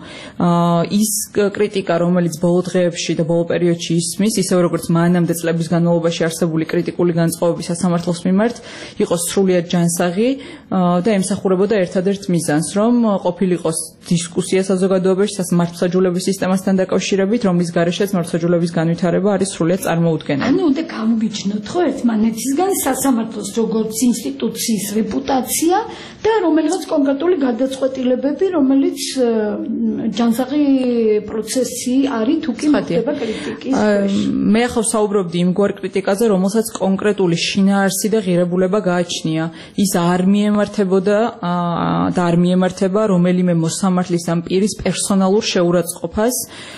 ის კრიტიკა, რომელიც ბოლო დღეებში და ბოლო პერიოდში ისმის, ისევ როგორც მანამდე წლების განმავლობაში არსებული კრიტიკული განწყობები სასამართლოს მიმართ, იყო სრულიად ჯანსაღი და ემსახურებოდა ერთადერთ მიზანს, რომ ყოფილიყოს დისკუსია საზოგადოებაში მართლმსაჯულების სისტემასთან დაკავშირებით, რომლის გარეშეც მართლმსაჯულების განვითარება არის სრულიად წარმოუდგენელი. ანუ და გამიგიჩნოთ ხო ერთმანეთისგან სასამართლოს როგორც ინსტიტუციის რეპუტაცია და რომელიღაც კონკრეტული გადაწყვეტილებები, რომელიც ჯანსაღი პროცესი არის თუ კი მოხდება კრიტიკის ქვეშ. მე ახლა საუბრობდი იმგვარ კრიტიკაზე, რომელსაც კონკრეტული შინაარსი და ღირებულება გააჩნია. ის არ მიემართებოდა და არ მიემართება რომელიმე მოსამართლის ამ პირის პერსონალურ შეურაცხყოფას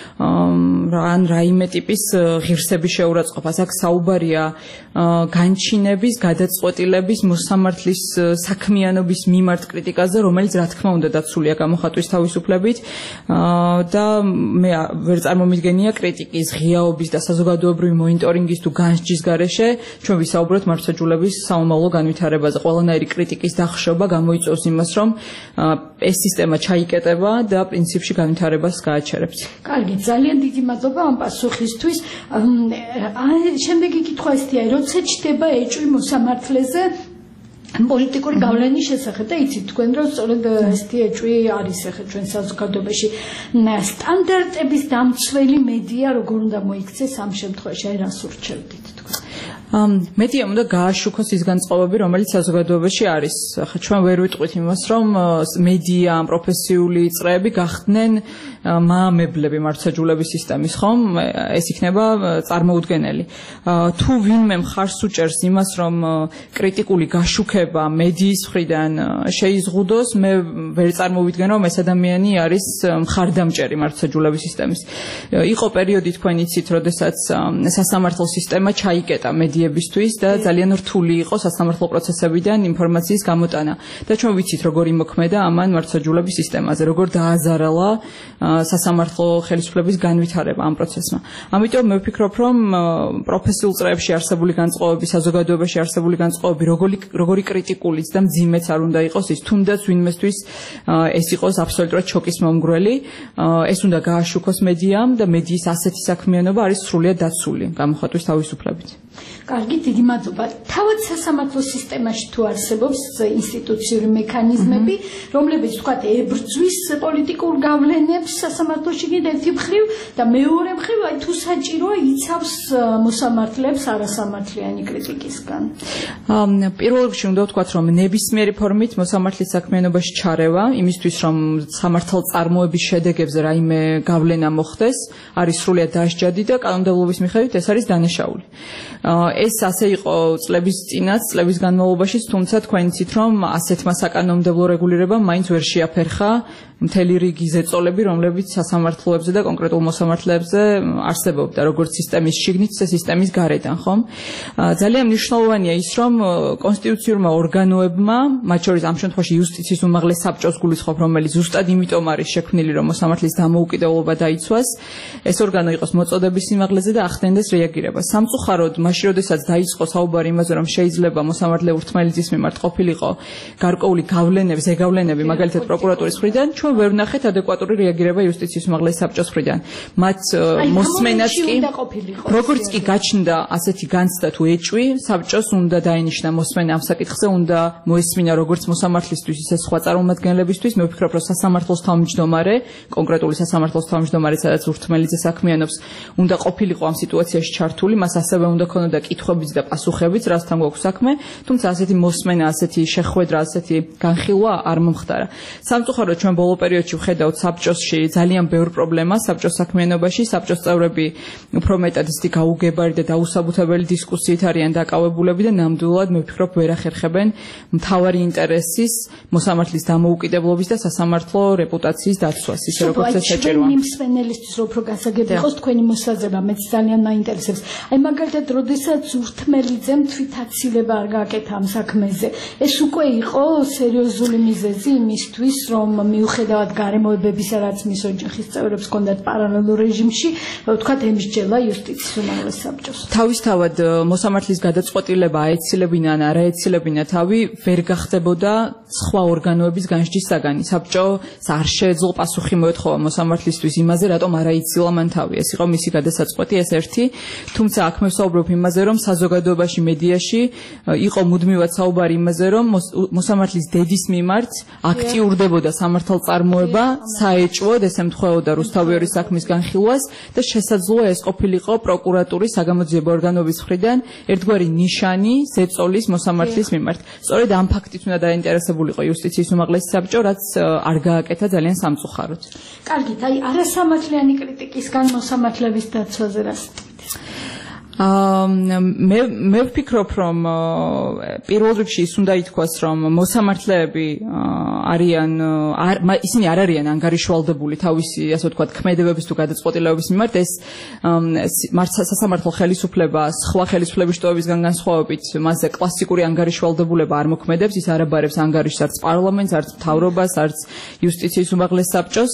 ან რაიმე ტიპის ღირსების შეურაცხყოფას. აქ საუბარია განჩინების, გადაწყვეტილების, მოსამართლის საქმიანობის მიმართ კრიტიკაზე, რომელიც რა თქმა უნდა დაცულია გამოხატვის თავისუფლებით და მე ვერ წარმომიდგენია კრიტიკის ღიაობის და საზოგადოებრივი მონიტორინგის თუ განსჯის გარეშე ჩვენ ვისაუბროთ მართლმსაჯულების საომავლო განვითარებაზე. ყველანაირი კრიტიკის დახშობა გამოიწვევს იმას, რომ ეს სისტემა ჩაიკეტება და პრინციპში განვითარებას გააჩერებს. კარგი, ძალიან დიდი მადლობა ამ პასუხისთვის. შემდეგი კითხვა ესეთი არის, როცა ჩდება ეჭვი მოსამართლეზე პოლიტიკური გავლენის შესახებ და იცით თქვენ რომ სწორედ ესეთი ეჭვი არის ახლა ჩვენ საზოგადოებაში. სტანდარტების დამცველი მედია როგორ უნდა მოიქცეს ამ შემთხვევაში, აი რას ურჩევდით თქვენ? მედიამ უნდა გააშუქოს ის განწყობები, რომელიც საზოგადოებაში არის. ახლა ჩვენ ვერ ვიტყვით იმას, რომ მედია, პროფესიული წრეები გახდნენ მაამებლები მართლმსაჯულების სისტემის, ხომ? ეს იქნება წარმოუდგენელი. თუ ვინმე მხარს უჭერს იმას, რომ კრიტიკული გაშუქება მედიის მხრიდან შეიზღუდოს, მე ვერ წარმოვიდგენ, რომ ეს ადამიანი არის მხარდამჭერი მართლმსაჯულების სისტემის. იყო პერიოდი თქვენ იცით, როდესაც სასამართლო სისტემა ჩაიკეტა მედიებისთვის და ძალიან რთული იყო სასამართლო პროცესებიდან ინფორმაციის გამოტანა. და ჩვენ ვიცით, როგორ იმოქმედა ამან მართლმსაჯულების სისტემაზე, როგორ დააზარალა სასამართლო ხელისუფლების განვითარება ამ პროცესმა. ამიტომ მე ვფიქრობ, რომ პროფესიულ წრეებში არსებული განწყობები, საზოგადოებაში არსებული განწყობები, როგორი როგორი კრიტიკულიც და მძიმეც არ უნდა იყოს ის, თუნდაც ვინმესთვის ეს იყოს აბსოლუტურად შოკის მომგვრელი, ეს უნდა გააშუქოს მედიამ და მედიის ასეთი საქმიანობა არის სრულიად დაცული გამოხატვის თავისუფლებით. კარგი, დიდი მადლობა. თავად სასამართლო სისტემაში თუ არსებობს ინსტიტუციური მექანიზმები, რომლებიც თქვათ ებრძვის პოლიტიკურ გავლენებს სასამართლოში კიდევ ერთი მხრივ და მეორე მხრივ აი თუ საჭიროა იცავს მოსამართლეებს არასამართლიანი კრიტიკისგან. პირველ რიგში უნდა ვთქვათ, რომ ნებისმიერი ფორმით მოსამართლის საქმიანობაში ჩარევა, იმისთვის რომ სამართალწარმოების შედეგებზე რაიმე გავლენა მოხდეს, არის სრულიად დასჯადი და კანონმდებლობის მიხედვით ეს არის დანაშაული. ეს ასე იყო წლების წინაც, წლების განმავლობაში, თუმცა თქვენ იცით, რომ ასეთმა საკანონმდებლო რეგულირებამ მაინც ვერ შეაფერხა მთელი რიგი ზეწოლები, რომლებიც სასამართლოებზე და კონკრეტულ მოსამართლეებზე არსებობდა, როგორც სისტემის შიგნით, ისე სისტემის გარედან, ხომ? ძალიან მნიშვნელოვანია ის, რომ კონსტიტუციურმა ორგანოებმა, მათ შორის ამ შემთხვევაში იუსტიციის უმაღლეს საბჭოს გულისხმობ, რომელიც ზუსტად იმიტომ არის შექმნილი, რომ მოსამართლის დამოუკიდებლობა დაიცვას, ეს ორგანო იყოს მოწოდების სიმაღლეზე და ახდენდეს რეაგირება. სამწუხაროდ, მაშინ როდესაც დაიწყო საუბარი იმაზე, რომ შეიძლება მოსამართლე ურთმელეთის მიმართ ყოფილიყო გარკვეული გავლენები, ზეგავლენები, მაგალითად პროკურატურის მხრიდან, ჩვენ ვერ ვნახეთ ადეკვატური რეაგირება იუსტიციის უმაღლეს საბჭოს მხრიდან. მათ მოსმენას კი, როგორც კი გაჩნდა ასეთი განცდა თუ ეჭვი, საბჭოს უნდა დაენიშნა მოსმენა ამ საკითხზე, უნდა მოესმინა როგორც მოსამართლისთვის, ისე სხვა წარმომადგენლებისთვის. მე ვფიქრობ, რომ სასამართლოს თავმჯდომარე, კონკრეტული სასამართლოს თავმჯდომარე, სადაც ურთმელიძე საქმიანობს, უნდა ყოფილიყო ამ სიტუაციაში ჩართული, მას ასევე უნდა ქონოდა კითხვებიც და პასუხებიც, რასთან გვაქვს საქმე, თუმცა ასეთი მოსმენა, ასეთი შეხვედრა, ასეთი განხილვა არ მომხდარა. სამწუხაროდ ჩვენ ბოლო პერიოდში ვხედავთ საბჭოსში ძალიან ბევრ პრობლემას საბჭოს საქმიანობაში, საბჭოს წევრები უფრო მეტად ისეთი გაუგებარი და დაუსაბუთებელი დისკუსიით არიან დაკავებულები და ნამდვილად მე ვფიქრობ ვერ ახერხებენ მთავარი ინტერესის, მოსამართლის დამოუკიდებლობის და სასამართლო რეპუტაციის დაცვას, ისე როგორც ეს საჭიროა. ჩვენი მსმენელისთვის უფრო გასაგები იყოს თქვენი მოსაზრება, მეც ძალიან მაინტერესებს. აი მაგალითად, როდესაც ურთმელიძემ თვითაცილება არ გააკეთა ამ საქმეზე, ეს უკვე იყო სერიოზული მიზეზი იმისთვის, რომ მიუხედავად გარემოებებისა, რაც მის ოჯახის წევრებს ჰქონდათ პარალელურ რეჟიმში, ვთქვათ, ემსჯელა იუსტიციის უმაღლეს საბჭოს. თავისთავად მოსამართლის გადაწყვეტილება აეცილებინა ან არ აეცილებინა თავი ვერ გახდებოდა სხვა ორგანოების განსჯის საგანი. საბჭოს არ შეეძლო პასუხი მოეთხოვა მოსამართლისთვის იმაზე, რატომ არ აიცილა მან თავი. ეს იყო მისი გადასაწყვეტი, ეს ერთი. თუმცა აქ მე ვსაუბრობ იმაზე, რომ საზოგადოებაში, მედიაში იყო მუდმივად საუბარი იმაზე, რომ მოსამართლის დედის მიმართ აქტიურდებოდა სამართალწარმოები წარმოება საეჭვოდ ეს ემთხვეოდა რუსთავიორის საქმის განხილვას და შესაძლოა ეს ყოფილიყო პროკურატურის საგამოძიებო ორგანოების მხრიდან ერთგვარი ნიშანი ზეწოლის მოსამართლის მიმართ. სწორედ ამ ფაქტით უნდა დაინტერესებულიყო იუსტიციის უმაღლესი საბჭო, რაც არ გააკეთა ძალიან სამწუხაროდ. კარგით, აი არასამართლიანი კრიტიკისგან მოსამართლების დაცვაზე რას მე მე ვფიქრობ რომ პირველ რიგში ის უნდა ითქვას რომ მოსამართლეები არიან ისინი არ არიან ანგარიშვალდებული თავისი ასე ვთქვათ ქმედებების თუ გადაწყვეტილებების მიმართ ეს სასამართლო ხელისუფლება სხვა ხელისუფლების შტოებისგან განსხვავებით მასზე კლასიკური ანგარიშვალდებულება არ მოქმედებს ის არ აბარებს ანგარიშს არც პარლამენტს არც მთავრობას არც იუსტიციის უმაღლეს საბჭოს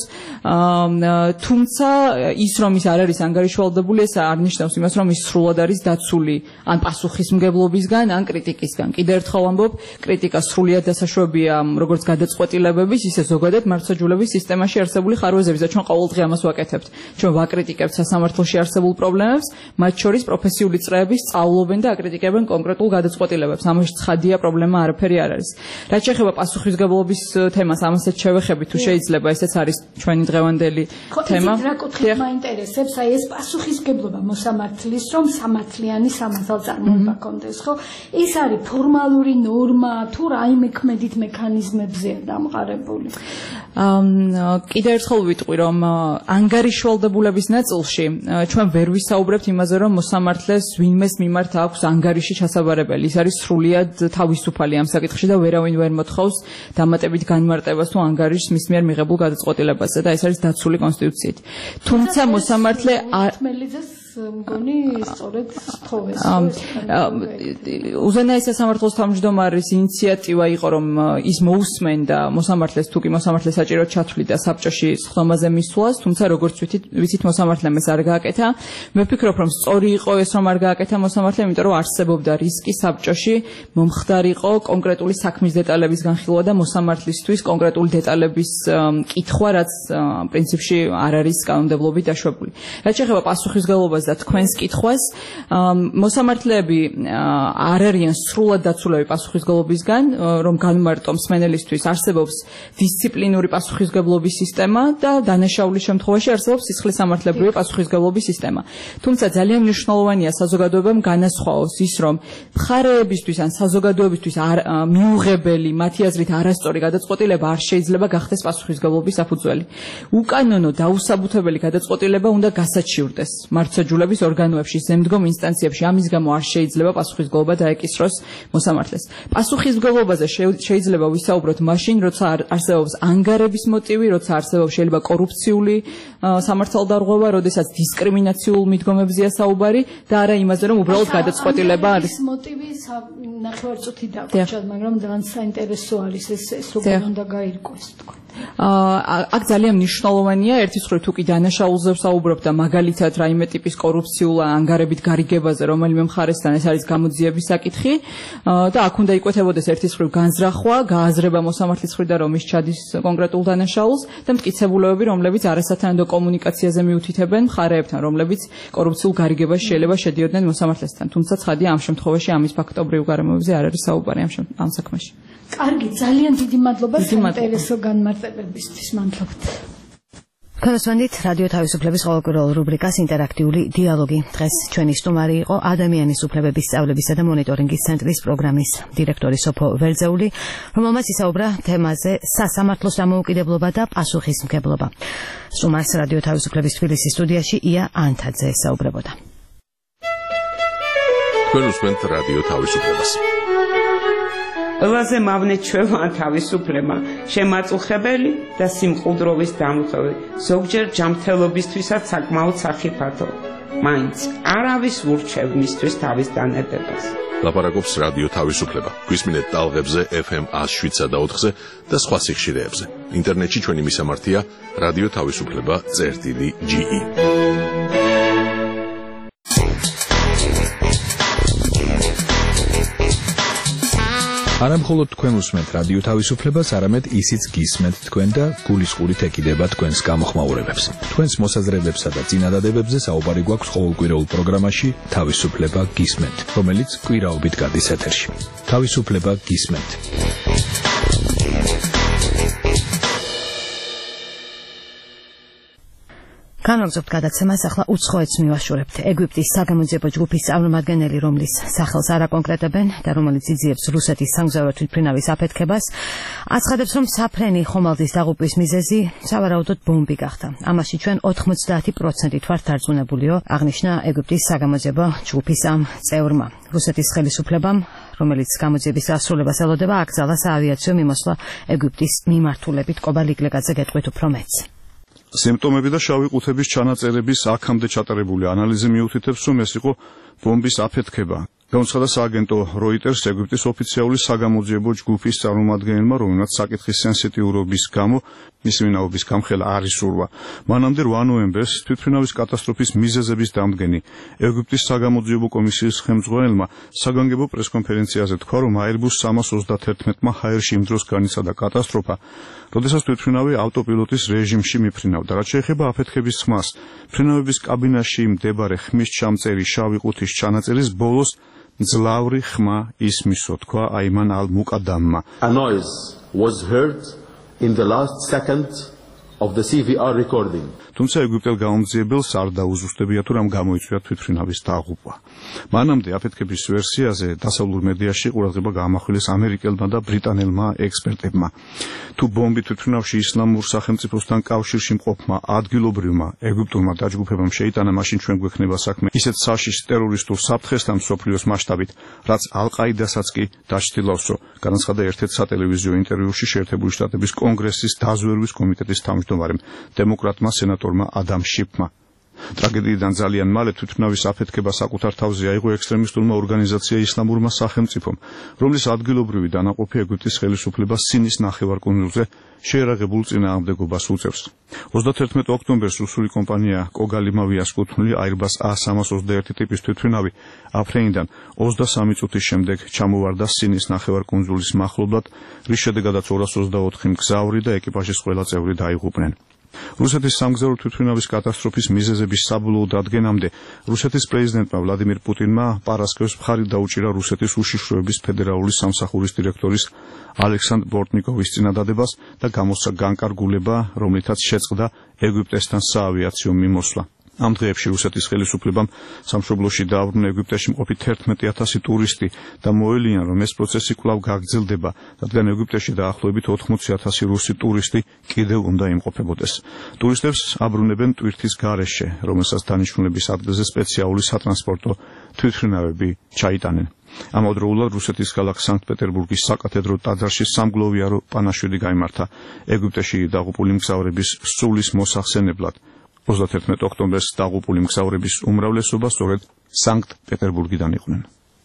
თუმცა ის რომ ის არ არის ანგარიშვალდებული ეს არ ნიშნავს იმას რომ ის სრულად არის დაცული ან პასუხისმგებლობისგან ან კრიტიკისგან. კიდევ ერთხელ ამბობ, კრიტიკა სრულიად დასაშვებია როგორც გადაწყვეტილებების, ისე ზოგადად მართლმსაჯულების სისტემაში არსებული ხარვეზების და ჩვენ ყოველდღე ამას ვაკეთებთ. ჩვენ ვაკრიტიკებთ სასამართლოში არსებულ პრობლემებს, მათ შორის პროფესიული წრეები სწავლობენ და აკრიტიკებენ კონკრეტულ გადაწყვეტილებებს. ამაში ცხადია პრობლემა არაფერი არ არის. რაც შეეხება პასუხისმგებლობის თემას, ამასაც შევეხებით თუ შეიძლება, ესეც არის ჩვენი დღევანდელი თემა. ხო, რა კუთხით მაინტერესებს, აი ეს პასუხისმგებლობა მოსამართლის რომ სამართლიანი სამართალ წარმოება კონდეს, ხო? ეს არის ფორმალური ნორმა თუ რაიმე ქმედით მექანიზმებზეა დამყარებული? კიდევ ერთხელ ვიტყვი, რომ ანგარიშვალდებულების ნაწილში ჩვენ ვერ ვისაუბრებთ იმაზე, რომ მოსამართლეს ვინმეს მიმართ აქვს ანგარიში ჩასაბარებელი. ის არის სრულიად თავისუფალი ამ საკითხში და ვერავინ ვერ მოთხოვს დამატებით განმარტებას თუ ანგარიშს მის მიერ მიღებულ გადაწყვეტილებაზე და ეს არის დაცული კონსტიტუციით. თუმცა მოსამართლე მგონი სწორედ თხოვეს. უზენაეს სასამართლოს თავმჯდომარის ინიციატივა იყო რომ ის მოусმენდა მოსამართლეს თუ კი მოსამართლე საჭიროდ ჩათვლიდა საბჭოში სხდომაზე მისვლას, თუმცა როგორც ვიცით მოსამართლემ ეს არ გააკეთა. მე ვფიქრობ რომ სწორი იყო ეს რომ არ გააკეთა მოსამართლემ, იმიტომ რომ არსებობდა რისკი საბჭოში მომხდარიყო კონკრეტული საქმის დეტალების განხილვა და მოსამართლისთვის კონკრეტული დეტალების კითხვა, რაც პრინციპში არ არის კანონმდებლობით დაშვებული. რაც შეეხება პასუხისმგებლობას და თქვენს კითხვას, მოსამართლეები არ არიან სრულად დაცულები პასუხისმგებლობისგან, რომ განმარტო მსმენელისთვის არსებობს დისციპლინური პასუხისმგებლობის სისტემა და დანაშაულის შემთხვევაში არსებობს სისხლისამართლებრივი პასუხისმგებლობის სისტემა. თუმცა ძალიან მნიშვნელოვანია საზოგადოებამ განასხვაოს ის, რომ მხარეებისთვის ან საზოგადოებისთვის მიუღებელი, მათი აზრით არასწორი გადაწყვეტილება არ შეიძლება გახდეს პასუხისმგებლობის საფუძველი. უკანონო დაუსაბუთებელი გადაწყვეტილება უნდა გასაჩივრდეს მართლმსაჯულების ორგანოებში, ზემდგომ ინსტანციებში. ამის გამო არ შეიძლება პასუხისმგებლობა დაეკისროს მოსამართლეს. პასუხისმგებლობაზე შეიძლება ვისაუბროთ მაშინ, როცა არსებობს ანგარების მოტივი, როცა არსებობს შეიძლება კორუფციული სამართალდარღვევა, როდესაც დისკრიმინაციულ მიდგომებზეა საუბარი და არა იმაზე, რომ უბრალოდ გადაწყვეტილება არის. მოტივი ნახევარწუთი დაგვრჩათ, მაგრამ ძალიან საინტერესო არის ეს ეს როგორ უნდა გაირკვეს თქვა. აქ ძალიან მნიშვნელოვანია ერთის მხრივ თუ კი დანაშაულზე ვსაუბრობ და მაგალითად რაიმე ტიპის კორუფციულ ანგარებით გარიგებაზე რომელიმე მხარესთან ეს არის გამოძიების საკითხი და აქ უნდა იკვეთებოდეს ერთის მხრივ განზრახვა, გააზრება მოსამართლის მხრიდან რომ ის ჩადის კონკრეტულ დანაშაულს და მტკიცებულებები რომლებიც არასათანადო კომუნიკაციაზე მიუთითებენ მხარეებთან რომლებიც კორუფციულ გარიგებაში შეიძლება შედიოდნენ მოსამართლესთან. თუმცა ცხადია ამ შემთხვევაში ამის ფაქტობრივ გარემოებზე არ არის საუბარი ამ საქმეში. კარგი, ძალიან დიდი მადლობა საინტერესო განმარტებებისთვის. მადლობთ. გასვანდით რადიო თავისუფლების ყოველკვირეულ რუბრიკას ინტერაქტიული დიალოგი. დღეს ჩვენი სტუმარი იყო ადამიანის უფლებების სწავლებისა და მონიტორინგის ცენტრის პროგრამის დირექტორი სოფო ვერძეული, რომელმაც ისაუბრა თემაზე სასამართლოს დამოუკიდებლობა და პასუხისმგებლობა. სტუმარს რადიო თავისუფლების თბილისის სტუდიაში ია ანთაძე ესაუბრებოდა. თქვენ უსმენთ რადიო თავისუფლებას. ყველაზე მავნე ჩვევა თავისუფლება, შემაწუხებელი და სიმყუდროვის დამხები, ზოგჯერ ჯანმრთელობისთვისაც საკმაოდ სახიფათო. მაინც არავის ურჩევ მისთვის თავის დანებებას. ლაპარაკობს რადიო თავისუფლება. გვისმინეთ ტალღებზე ეფ ემ ათს შვიდსა და ოთხზე და სხვა სიხშირეებზე. ინტერნეტში ჩვენი მისამართია რადიო თავისუფლება წერტილი ჯი ი. არა მხოლოდ თქვენ უსმენთ რადიო თავისუფლებას, არამედ ისიც გისმენთ თქვენ და გულისყურით ეკიდება თქვენს გამოხმაურებებს. თქვენს მოსაზრებებსა და წინადადებებზე საუბარი გვაქვს ყოველკვირეულ პროგრამაში თავისუფლება გისმენთ, რომელიც კვირაობით გადის ეთერში. თავისუფლება გისმენთ. განვაგრძობთ გადაცემას, ახლა უცხოეთს მივაშორებთ. ეგვიპტის საგამოძიებო ჯგუფის წარმომადგენელი, რომლის სახელს არ აკონკრეტებენ და რომელიც იძიებს რუსეთის სამგზავრო თვითმფრინავის აფეთქებას, აცხადებს, რომ საფრენი ხომალდის დაღუპვის მიზეზი სავარაუდოდ ბომბი გახდა. ამაში ჩვენ ოთხმოცდაათი პროცენტით ვართ დარწმუნებულიო, აღნიშნა ეგვიპტის საგამოძიებო ჯგუფის ამ წევრმა. რუსეთის ხელისუფლებამ, რომელიც გამოძიების დასრულებას ელოდება, აკრძალა საავიაციო მიმოსვლა ეგვიპტის მიმართულებით. კობა ლიკლეგაძე გეტყვით უფრო მეც. სიმპტომები და შავი ყუთების ჩანაწერების აქამდე ჩატარებული ანალიზი მიუთითებს, რომ ეს იყო ბომბის აფეთქება. განაცხადა სააგენტო Reuters ეგვიპტის ოფიციალური საგამოძიებო ჯგუფის წარმომადგენელმა, რომელმაც საკითხის სენსიტიურობის გამო მისი ვინაობის გამხელა არ ისურვა. მანამდე რვა ნოემბერს თვითმფრინავის კატასტროფის მიზეზების დამდგენი ეგვიპტის საგამოძიებო კომისიის ხელმძღვანელმა საგანგებო პრესკონფერენციაზე თქვა, რომ Airbus სამას ოცდათერთმეტმა ჰაერში იმ დროს განიცადა კატასტროფა, როდესაც თვითმფრინავი ავტოპილოტის რეჟიმში მიფრინავდა. რაც შეეხება აფეთქების ხმას, მფრინავების კაბინაში მდებარე ხმის ჩამწერი შავი ყუთის ჩანაწერის ბოლოს ძლავრი ხმა ისმისო, თქვა აიმან ალ-მუკადამმა. A noise was heard in the last second of the C V R recording. თუმცა ეგვიპტელ გამომძიებელს არ დაუზუსტებია თუ რამ გამოიწვია თვითმფრინავის დაღუპვა. მანამდე აფეთქების ვერსიაზე დასავლურ მედიაში ყურადღება გაამახვილეს ამერიკელმა და ბრიტანელმა ექსპერტებმა. თუ ბომბი თვითმფრინავში ისლამურ სახელმწიფოსთან კავშირში მყოფმა ადგილობრივმა ეგვიპტურმა დაჯგუფებამ შეიტანა, მაშინ ჩვენ გვექნება საქმე ისეთ საშიშ ტერორისტულ საფრთხესთან მსოფლიოს მასშტაბით, რაც ალ-ყაიდასაც კი დაჩრდილავსო, განაცხადა ერთ-ერთ სატელევიზიო ინტერვიუში შეერთებული შტატების კონგრესის დაზვერვის კომიტეტის თავმჯდომარემ დემოკრატმა სენატორმა ადამ შიფმა. ტრაგედიიდან ძალიან მალე თვითმფრინავის აფეთქება საკუთარ თავზე აიღო ექსტრემისტულმა ორგანიზაცია ისლამურმა სახელმწიფომ, რომლის ადგილობრივი დანაყოფი ეგვიპტის ხელისუფლებას სინის ნახევარკუნძულზე შეერაღებულ წინააღმდეგობას უწევს. ოცდათერთმეტ ოქტომბერს რუსული კომპანია კოგალიმავიას კუთვნილი Airbus A სამას ოცდაერთი ტიპის თვითმფრინავი აფრენიდან ოცდასამი წუთის შემდეგ ჩამოვარდა სინის ნახევარკუნძულის მახლობლად, რის შედეგადაც ორას ოცდაოთხი მგზავრი და ეკიპაჟის ყველა წევრი დაიღუპნენ. რუსეთის სამგზავრო თვითმფრინავის კატასტროფის მიზეზების საბოლოო დადგენამდე რუსეთის პრეზიდენტმა ვლადიმირ პუტინმა პარასკევს მხარი დაუჭირა რუსეთის უშიშროების ფედერალური სამსახურის დირექტორის ალექსანდრ ბორტნიკოვის წინადადებას და გამოსცა განკარგულება, რომლითაც შეწყდა ეგვიპტესთან საავიაციო მიმოსვლა. ამ დღეებში რუსეთის ხელისუფლებამ სამშობლოში დააბრუნა ეგვიპტეში მყოფი თერთმეტი ათასი ტურისტი და მოელიან, რომ ეს პროცესი კვლავ გაგრძელდება, რადგან ეგვიპტეში დაახლოებით ოთხმოცი ათასი რუსი ტურისტი კიდევ უნდა იმყოფებოდეს. ტურისტებს აბრუნებენ ტვირთის გარეშე, რომელსაც დანიშნულების ადგილზე სპეციალური სატრანსპორტო თვითმფრინავები ჩაიტანენ. ამავდროულად რუსეთის ქალაქ სანქტ-პეტერბურგის საკათედრო ტაძარში სამგლოვიარო პანაშვიდი გაიმართა ეგვიპტეში დაღუპული მგზავრების სულის მოსახსენებლად. ოცდათერთმეტ ოქტომბერს დაღუპული მგზავრების უმრავლესობა სწორედ სანქტ-პეტერბურგიდან იყვნენ.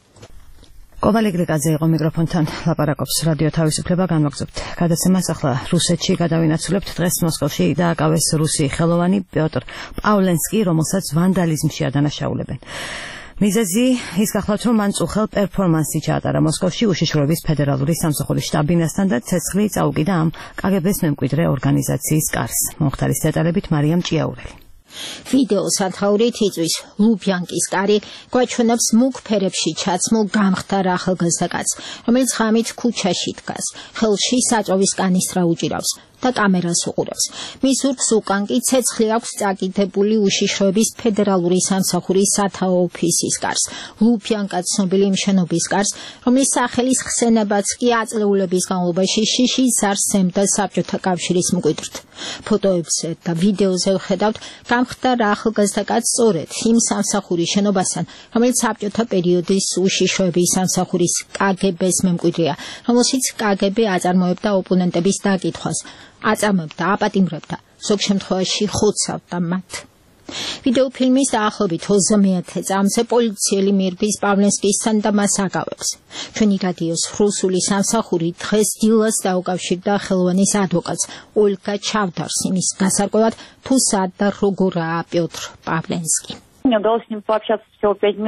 კობა ლიკლეგაძე იყო მიკროფონთან, ლაპარაკობს რადიო თავისუფლება. განვაგრძობთ გადაცემას, ახლა რუსეთში გადავინაცვლებთ. დღეს მოსკოვში დააკავეს რუსი ხელოვანი პიოტრ პავლენსკი, რომელსაც ვანდალიზმში ადანაშაულებენ. მიზეზი ის გახლავთ, რომ მან წუხელ პერფორმანსი ჩაატარა მოსკოვში უშიშროების ფედერალური სამსახურის შტაბინასთან და ცეცხლი წაუკიდა ამ კაგებეს მემკვიდრე ორგანიზაციის კარს. მომხდარის დეტალებით მარიამ ჭიაურელი. ვიდეოს ათაურით იწვის ლუბიანკის კარი გვაჩვენებს მუქ ფერებში ჩაცმულ გამხდარ ახალგაზრდა კაცს, რომელიც ღამით ქუჩაში დგას, ხელში საწვავის კანისტრა უჭირავს და კამერას უყურებს. მის ზურგს უკან კი ცეცხლი აქვს წაკიდებული უშიშროების ფედერალური სამსახურის სათაო ოფისის კარს, ლუბიანკა ცნობილი იმ შენობის კარს, რომლის სახელის ხსენებაც კი აწლეულების განმავლობაში შიშის ზარს სცემდა საბჭოთა კავშირის მკვიდრთ. ფოტოებზე და ვიდეოზე ვხედავთ გამხდარ ახალგაზრდა კაცს სწორედ იმ სამსახურის შენობასთან, რომელიც საბჭოთა პერიოდის უშიშროების სამსახურის კაგებეს მემკვიდრეა, რომელშიც კაგები აწარმოებდა ოპონენტების დაკითხვას, აწამებდა, აპატიმრებდა, ზოგ შემთხვევაში ხოცავდა მათ. ვიდეოფილმის დაახლოებით ოცდამეათე წამზე პოლიციელი მირბის პავლენსკისთან და მას აკავებს. ჩვენი რადიოს რუსული სამსახური დღეს დილას დაუკავშირდა ხელოვანის ადვოკატს ოლგა ჩავდარს იმის გასარკვევად, თუ სად და როგორაა პიოტრ პავლენსკი. Мне удалось с ним пообщаться всего пять минут.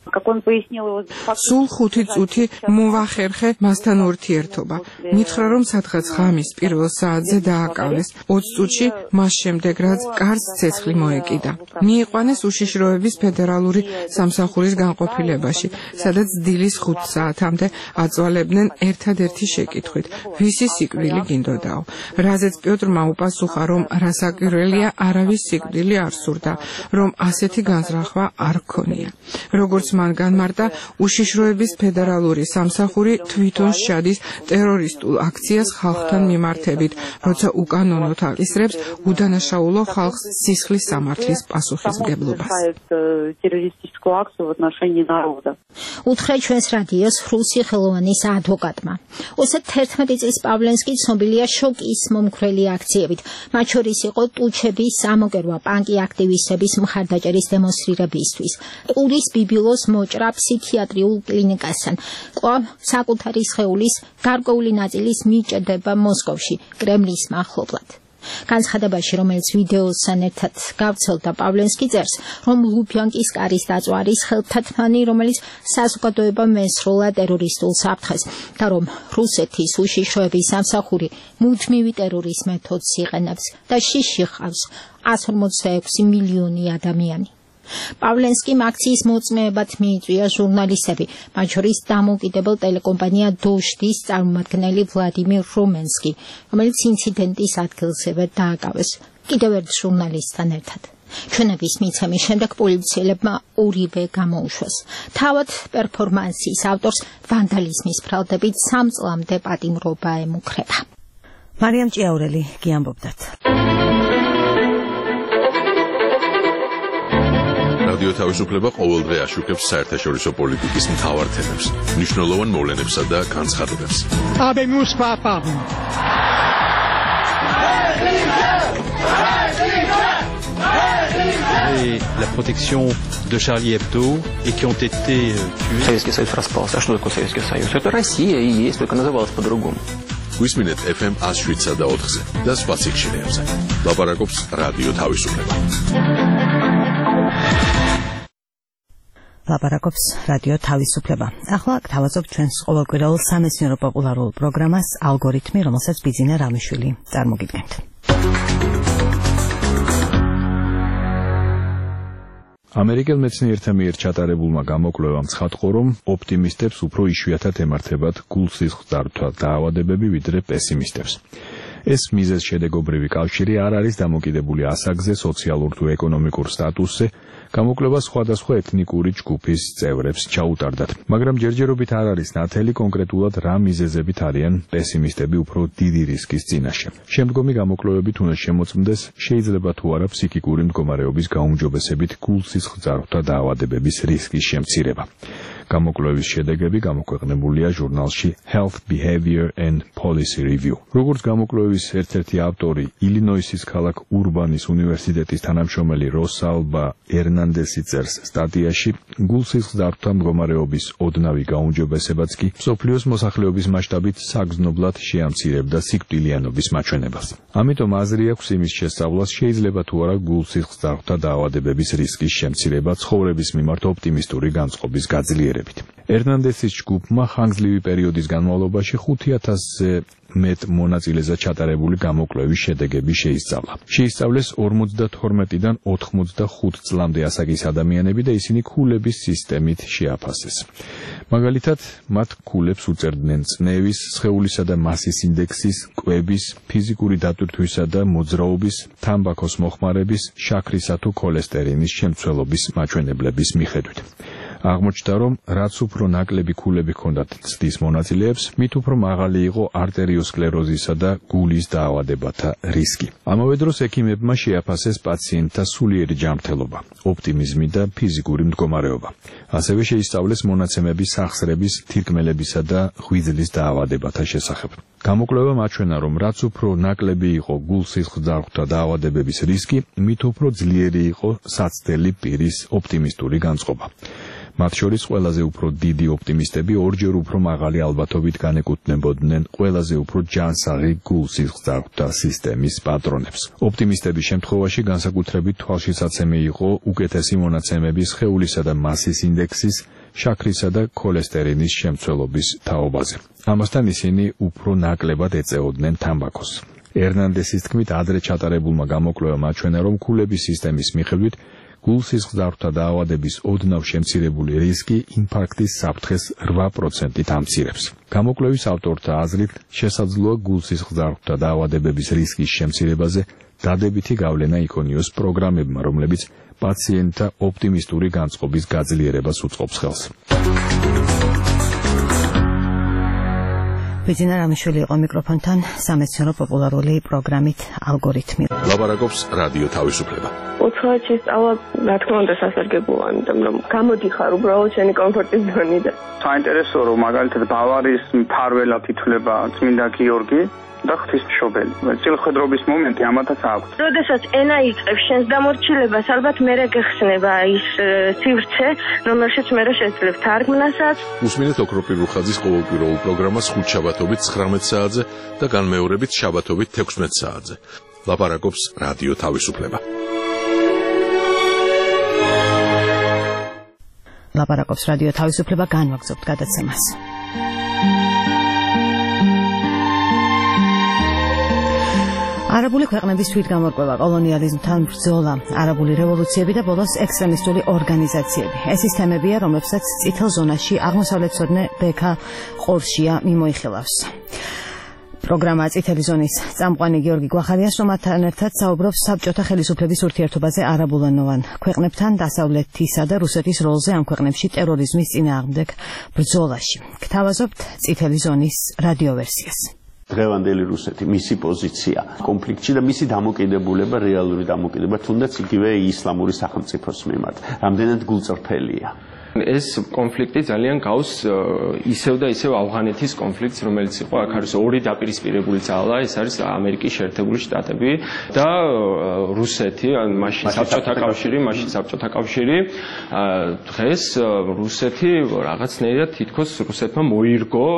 სულ ხუთი წუთი მოვახერხე მასთან ურთიერთობა. მითხრა რომ სადღაც ღამის პირველ საათზე დააკავეს. ოცი წუთში მას შემდეგ რაც კარს ცეცხლი მოეკიდა. მიიყვანეს უშიშროების ფედერალური სამსახურის განყოფილებაში, სადაც დილის ხუთ საათამდე აწვალებდნენ ერთადერთი შეკითხვით: ვისი სიკვდილი გინდოდაო? რაზეც პიოტრმა უპასუხა, რომ რასაკვირველია, არავის სიკვდილი არ სურდა, რომ ასეთი განზრახვა არ ქონია. როგორც მან განმარტა, უშიშროების ფედერალური სამსახური თვითონ შედის ტერორისტულ აქციას ხალხთან მიმართებით, როცა უკანონოდ აკისრებს უდანაშაულო ხალხს სისხლის სამართლის პასუხისმგებლობას. უთხრა ჩვენს რადიოს რუსი ხელოვანის ადვოკატმა. ოცდაერთმეტი წლის პავლენსკი ცნობილია შოკის მომხრელი აქციებით, მათ შორის იყო ტუჩების სამოგერვა პანკი აქტივისტების მხარდაჭერის დემონსტრირებისთვის. ყურის ბიბილოს მოჭრა ფსიქიატრიულ კლინიკასთან. კვლავ საკუთარი სხეულის გარკვეული ნაწილის მიჭედება მოსკოვში, კრემლის მახლობლად. განცხადებაში, რომელიც ვიდეოსთან ერთად გავრცელდა, პავლენსკი წერს, რომ ლუბიანკის კარის დაწვა არის ხელთათმანი, რომელიც საზოგადოებამ ესროლა ტერორისტულ საფრთხეს და რომ რუსეთის უშიშროების სამსახური მუდმივი ტერორის მეთოდს იყენებს და შიში ჰყავს εκατს ორმოცდაექვსი მილიონი ადამიანი. პავლენსკიმ აქციის მოწმეებად მიიწვია ჟურნალისტები, მათ შორის დამოუკიდებელ ტელეკომპანია დოჟდის წარმომადგენელი ვლადიმირ რომენსკი, რომელიც ინციდენტის ადგილზევე დააკავეს, კიდევ ერთ ჟურნალისტთან ერთად. ჩვენების მიცემის შემდეგ პოლიციელებმა ორივე გამოუშვეს. თავად პერფორმანსის ავტორს ვანდალიზმის ბრალდებით სამ წლამდე პატიმრობა ემუქრება. მარიამ ჭიაურელი გიამბობდათ. რადიო თავისუფლება ყოველდღე აშუქებს საერთაშორისო პოლიტიკის მთავარ თემებს, მნიშვნელოვან მოვლენებსა და განცხადებებს. Habemus papam. Et la protection de Charlie Hebdo et qui ont été tués. Советский Союз распался. А что такое Советский Союз? Это Россия и есть, только называлась по-другому. გვისმინეთ эф эм one oh seven და ოთხზე და სხვა სიხშირეებზე. ლაპარაკობს რადიო თავისუფლება. ლაპარაკობს რადიო თავისუფლება. ახლა გთავაზობ ჩვენს ყოველკვირეულ სამეცნიერო პოპულარულ პროგრამას ალგორითმი, რომელსაც ბიძინა რამიშვილი წარმოგიდგენთ. ამერიკელ მეცნიერთა მიერ ჩატარებულმა გამოკვლევამ ცხადყო, რომ ოპტიმისტებს უფრო იშვიათად ემართებათ გულსისხლძარღვთა დაავადებები, ვიდრე პესიმისტებს. ეს მიზეზ-შედეგობრივი კავშირი არ არის დამოკიდებული ასაკზე, სოციალურ თუ ეკონომიკურ სტატუსზე. გამოკვლევა სხვადასხვა ეთნიკური ჯგუფის წევრებს ჩაუტარდათ, მაგრამ ჯერჯერობით არ არის ნათელი კონკრეტულად რა მიზეზებით არიან პესიმისტები უფრო დიდი რისკის წინაშე. შემდგომი გამოკვლევებით უნდა შემოწმდეს, შეიძლება თუ არა ფსიქიკური მდგომარეობის გაუმჯობესებით გულსისხლძარღვთა დაავადებების რისკის შემცირება. გამოკვლევის შედეგები გამოქვეყნებულია ჟურნალში Health Behavior and Policy Review. როგორც გამოკვლევის ერთ-ერთი ავტორი, ილინოისის ქალაქ ურბანის უნივერსიტეტის თანამშრომელი როსალბა ერნანდესი წერს სტატიაში, გულსისხლძარღვთა მდგომარეობის ოდნავი გაუმჯობესებაც კი მსოფლიოს მოსახლეობის მასშტაბით საგრძნობლად შეამცირებდა სიკვდილიანობის მაჩვენებელს. ამიტომ აზრი აქვს იმის შესწავლას, შეიძლება თუ არა გულსისხლძარღვთა დაავადებების რისკის შემცირება ცხოვრების მიმართ ოპტიმისტური განწყობის გაძლიერებით. ერნანდესის ჯგუფმა ხანგრძლივი პერიოდის განმავლობაში ხუთი ათასზე მეტ მონაწილეზე ჩატარებული გამოკვლევის შედეგები შეისწავლა. შეისწავლეს ორმოცდათორმეტიდან ოთხმოცდახუთ წლამდე ასაკის ადამიანები და ისინი ქულების სისტემით შეაფასეს. მაგალითად, მათ ქულებს უწევდნენ წნევის, სხეულისა და მასის ინდექსის, კვების, ფიზიკური დატვირთვისა და მოძრაობის, თამბაქოს მოხმარების, შაქრისა თუ ქოლესტერინის შემცველობის მაჩვენებლების მიხედვით. აღმოჩნდა, რომ რაც უფრო ნაკლები ქულები ჰქონდათ ცდის მონაწილეებს, მით უფრო მაღალი იყო არტერიოსკლეროზისა და გულის დაავადებათა რისკი. ამავე დროს ექიმებმა შეაფასეს პაციენტთა სულიერი ჯანმრთელობა, ოპტიმიზმი და ფიზიკური მდგომარეობა. ასევე შეისწავლეს მონაცემები სახსრების, თირკმელებისა და ღვიძლის დაავადებათა შესახებ. გამოკვლევამ აჩვენა, რომ რაც უფრო ნაკლები იყო გულსისხლძარღვთა დაავადებების რისკი, მით უფრო ძლიერი იყო საცდელი პირის ოპტიმისტური განწყობა. მათ შორის ყველაზე უფრო დიდი ოპტიმისტები ორჯერ უფრო მაღალი ალბათობით განეკუთვნებოდნენ ყველაზე უფრო ჯანსაღი გულსიზღძარღვთა სისტემის პატრონებს. ოპტიმისტების შემთხვევაში განსაკუთრებით თვალშისაცემი იყო უკეთესი მონაცემები სხეულისა და მასის ინდექსის, შაქრისა და ქოლესტერინის შემცველობის თაობაზე. ამასთან ისინი უფრო ნაკლებად ეწეოდნენ თამბაქოს. ერნანდესის თქმით, ადრე ჩატარებულმა გამოკვლევამ აჩვენა, რომ ქულების სისტემის მიხედვით გულსიზღძარღვთა დაავადების ოდნავ შემცირებული რისკი ინფარქტის საფრთხეს რვა პროცენტით ამცირებს. გამოკვლევის ავტორთა აზრით, შესაძლოა გულსიზღძარღვთა დაავადებების რისკის შემცირებაზე დადებითი გავლენა იქონიოს პროგრამებმა, რომლებიც პაციენტთა ოპტიმისტური განწყობის გაძლიერებას უწყობს ხელს. ბიძინა რამიშვილი იყო მიკროფონთან სამეცნიერო პოპულარული პროგრამით ალგორითმი. ლაპარაკობს რადიო თავისუფლება. უცხოეთში სწავლა, რა თქმა უნდა, სასარგებლოა, იმიტომ რომ გამოდიხარ უბრალოდ შენი კომფორტის ზონიდან. საინტერესოა, რომ მაგალითად ბავარიის მფარველად ითვლება წმინდა გიორგი და ღვთისმშობელი. წილხედრობის მომენტი ამათაც აქვს. როდესაც ენა იწყებს შენს დამორჩილებას, ალბათ მერე გეხსნება ის სივრცე, რომელშიც მერე შეძლებ თარგმნასაც. უსმინეთ ოქროპირ რუხაძის ყოველკვირეულ პროგრამას ხუთშაბათობით ცხრამეტ საათზე და განმეორებით შაბათობით თექვსმეტ საათზე. ლაპარაკობს რადიო თავისუფლება. ლაპარაკობს რადიო თავისუფლება, განვაგრძობთ გადაცემას. არაბული ქვეყნების თვითგამორკვევა, კოლონიალიზმთან ბრძოლა, არაბული რევოლუციები და ბოლოს ექსტრემისტული ორგანიზაციები. ეს ის თემებია, რომლებსაც წითელ ზონაში აღმოსავლეთმცოდნე ბექა ყორშია მიმოიხილავს. პროგრამა წითელი ზონის წამყვანი გიორგი გვახარიას, რომელთან ერთად საუბრობს საბჭოთა ხელისუფლების ურთიერთობაზე არაბულენოვან ქვეყნებთან, დასავლეთისა და რუსეთის როლზე ამ ქვეყნებში ტერორიზმის წინააღმდეგ ბრძოლაში. გთავაზობთ წითელი ზონის რადიოვერსიას. დღევანდელი რუსეთი, მისი პოზიცია კონფლიქტში და მისი დამოკიდებულება, რეალური დამოკიდებულება, თუნდაც იგივე ისლამური სახელმწიფოს მიმართ, რამდენად გულწრფელია. ეს კონფლიქტი ძალიან გავს ისევ და ისევ ავღანეთის კონფლიქტს, რომელიც იყო აქ არის ორი დაპირისპირებული ძალა, ეს არის ამერიკის შეერთებული შტატები და რუსეთი, ან მაშინ საბჭოთა კავშირი, მაშინ საბჭოთა კავშირი. დღეს რუსეთი რაღაცნაირად თითქოს რუსეთმა მოირგო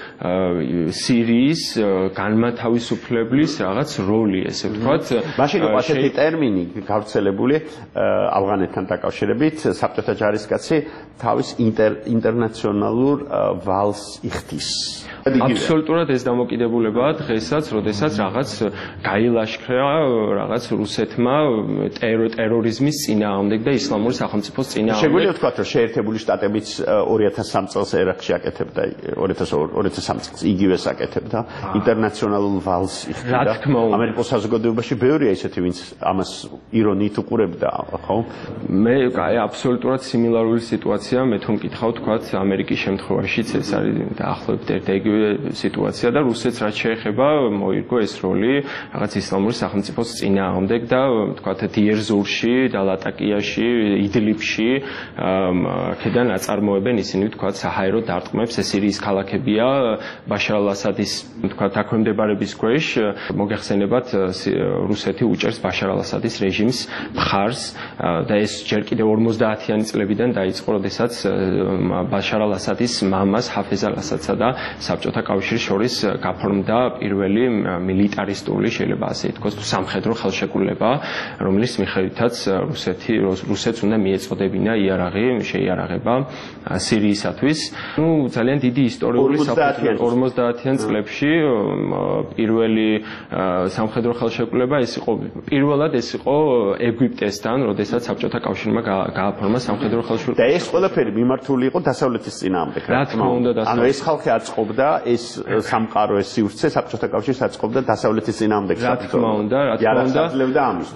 სირიის განმათავისუფლებლის რაღაც როლი, ესე ვთქვათ. მაშინ იყო ასეთი ტერმინი გავრცელებული ავღანეთთან დაკავშირებით, საბჭოთა ჯარისკაცი თავის ინტერ ინტერნაციონალურ ვალს იხდის. აბსოლუტურად ეს დამოკიდებულებაა დღესაც, როდესაც რაღაც გაილაშქრა რაღაც რუსეთმა ტერორიზმის წინააღმდეგ და ისლამური სახელმწიფოს წინააღმდეგ. შეგვიძლია ვთქვათ, რომ შეერთებული შტატებიც ორი ათას სამი წელს ერაყში აკეთებდა, ორი ათას სამი წელს იგივეს აკეთებდა, ინტერნაციონალურ ვალს იხდიდა. რა თქმა უნდა, ამერიკის საზოგადოებაში ბევრია ისეთი, ვინც ამას ირონიით უყურებდა, ხო? მე აი აბსოლუტურად სიმილარული სიტუაცია, მე თუ მკითხავ, თქვათ, ამერიკის შემთხვევაშიც ეს არის დაახლოებით ერთ-ერთი სიტუაცია და რუსეთს რაც შეეხება მოირგო ეს როლი რაღაც ისლამური სახელმწიფოს წინააღმდეგ და თქვათ დიერზურში და ლატაკიაში, იდლიბში აქედან აწარმოებენ ისინი თქვათ საჰაერო დარტყმებს, ეს სირიის ქალაქებია, ბაშარ ალ-ასადის თქვათ დაქვემდებარების ქვეშ, მოგეხსენებათ რუსეთი უჭერს ბაშარ ალ-ასადის რეჟიმს მხარს და ეს ჯერ კიდევ ორმოცდაათიანი წლებიდან დაიწყო, როდესაც ბაშარ ალ-ასადის მამას ჰაფეზ ალ-ასადსა და საბჭოთა კავშირის შორის გაფორმდა პირველი მილიტარისტული, შეიძლება ასე ითქვას, სამხედრო ხელშეკრულება, რომლის მიხედვითაც რუსეთი რუსეთს უნდა მიეწოდებინა იარაღი, შეიარაღება სირიისათვის. ნუ ძალიან დიდი ისტორიული საფუძველი ორმოცდაათიან წლებში პირველი სამხედრო ხელშეკრულება ეს იყო პირველად ეს იყო ეგვიპტესთან, როდესაც საბჭოთა კავშირმა გააფორმა სამხედრო ხელშეკრულება. და ეს ყველაფერი მიმართული იყო დასავლეთის წინააღმდეგ. რა თქმა უნდა, ანუ ეს ხალხი აწყობდა ეს სამყარო ეს სივრცე საბჭოთა კავშირს აწყობდა დასავლეთის წინააღმდეგ. რა თქმა უნდა, რა თქმა უნდა. იარაღსაძლევდა ამის.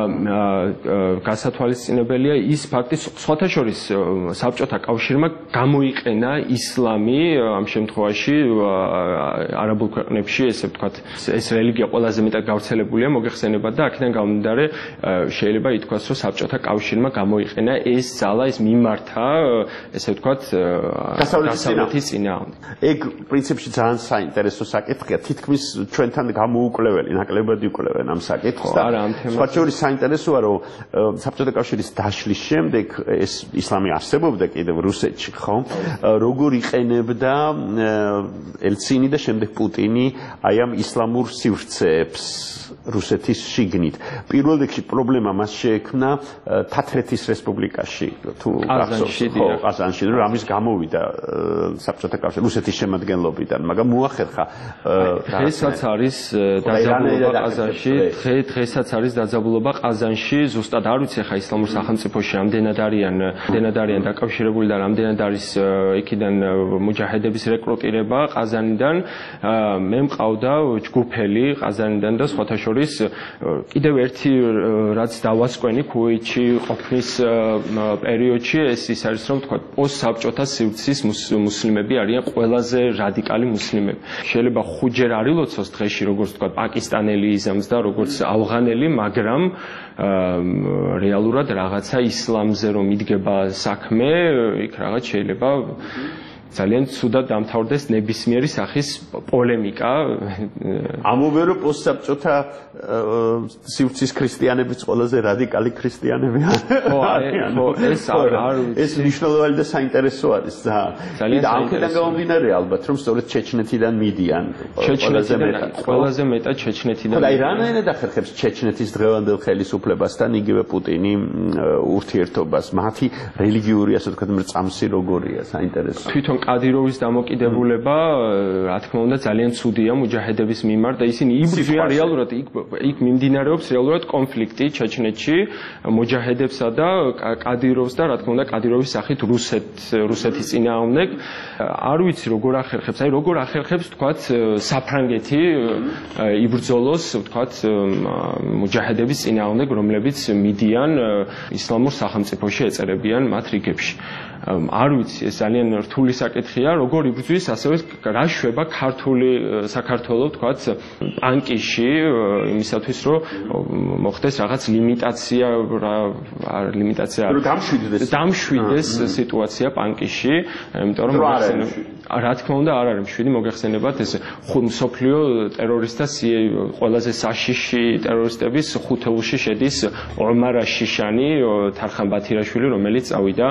აა გასათვალისწინებელია ის ფაქტი, სხვათა შორის საბჭოთა კავშირმა გამოიყენა ისლამი ამ შემთხვევაში არაბულ ქვეყნებში, ესე ვთქვათ, ეს რელიგია ყველაზე მეტად გავრცელებულია, მოგეხსენებათ და აქედან გამომდინარე შეიძლება ითქვას, რომ საბჭოთა კავშირმა გამოიყენა ეს ძალა, ეს მიმართა, ესე ვთქვათ, დასავლეთის წინააღმდეგ. ეგ პრინციპში ძალიან საინტერესო საკითხია. თითქმის ჩვენთან გამოუკლეველი, ნაკლებად იკლევენ ამ საკითხს და სხვა შორის საინტერესოა, რომ საბჭოთა კავშირის დაშლის შემდეგ ეს ისლამი არსებობდა კიდევ რუსეთში, ხო? როგორ იყენებდა ელცინი და შემდეგ პუტინი აი ამ ისლამურ სივრცეებს რუსეთის შიგნით. პირველ რიგში პრობლემა მას შეექმნა თათრეთის რესპუბლიკაში, თუ გახსოვს, ხო, ყაზანში, რომ ამის გამოვიდა საბჭოთა კავშირი რუსეთის შემადგენლობიდან, მაგრამ მოახერხა დღესაც არის დაძაბულობა ყაზანში, დღე დღესაც არის დაძაბულობა ყაზანში, ზუსტად არ ვიცი ხა ისლამურ სახელმწიფოში ამდენად არიან, ამდენად არიან დაკავშირებული და ამდენად არის იქიდან მუჯაჰედების რეკრუტირება ყაზანიდან. მე მყავდა ჯგუფელი ყაზანიდან და სხვათა შორის კიდევ ერთი რაც დავასკვენი ქუვეითში ყოფნის პერიოდში ეს ის არის რომ თქვა პოსტსაბჭოთა სივრცის მუსლიმები არიან ყველაზე რადიკალი მუსლიმები. შეიძლება ხუჯერ არ ილოცოს დღეში როგორც თქვა პაკისტანელი იზამს და როგორც ავღანელი, მაგრამ რეალურად რაღაცა ისლამზე რომ იდგება საქმე, იქ რაღაც შეიძლება ძალიან ცუდად დამთავრდეს ნებისმიერი სახის პოლემიკა. ამოვე რომ პოსტსაბჭოთა სივრცის ქრისტიანებიც ყველაზე რადიკალი ქრისტიანები არიან. ხო, ეს არ ეს მნიშვნელოვანი და საინტერესო არის ძალიან. და ამქიდან გამომდინარე ალბათ რომ სწორედ ჩეჩნეთიდან მიდიან. ჩეჩნეთიდან ყველაზე მეტად ჩეჩნეთიდან. და ირანიანად ახერხებს ჩეჩნეთის დღევანდელ ხელისუფლებასთან იგივე პუტინი ურთიერთობას. მათი რელიგიური ასე ვთქვათ მრწამსი როგორია, საინტერესოა. თვითონ კადიროვის დამოკიდებულება, რა თქმა უნდა, ძალიან ცუდია მუჯაჰედების მიმართ და ისინი იბრძვიან რეალურად იქ იქ მიმდინარეობს რეალურად კონფლიქტი ჩეჩნეთში მუჯაჰედებსა და კადიროვს და რა თქმა უნდა კადიროვის სახით რუსეთ რუსეთის წინააღმდეგ. არ ვიცი როგორ ახერხებს, აი როგორ ახერხებს თქვათ საფრანგეთი იბრძოლოს თქვათ მუჯაჰედების წინააღმდეგ, რომლებიც მიდიან ისლამურ სახელმწიფოში ეწერებიან მათ რიგებში. არ ვიცი, ეს ძალიან რთული საკითხია, როგორ იბრძვის, ასევე რა შვება ქართული საქართველოს თქვათ პანკიში იმისათვის, რომ მოხდეს რაღაც ლიმიტაცია, რა ლიმიტაცია რომ დამშვიდეს დამშვიდეს სიტუაცია პანკიში, იმიტომ რომ რა თქმა უნდა არ არის მშვიდი, მოგეხსენებათ ეს მსოფლიო ტერორისტთა ყველაზე საშიში ტერორისტების ხუთეულში შედის ომარ შიშანი, თარხან ბათირაშვილი, რომელიც წავიდა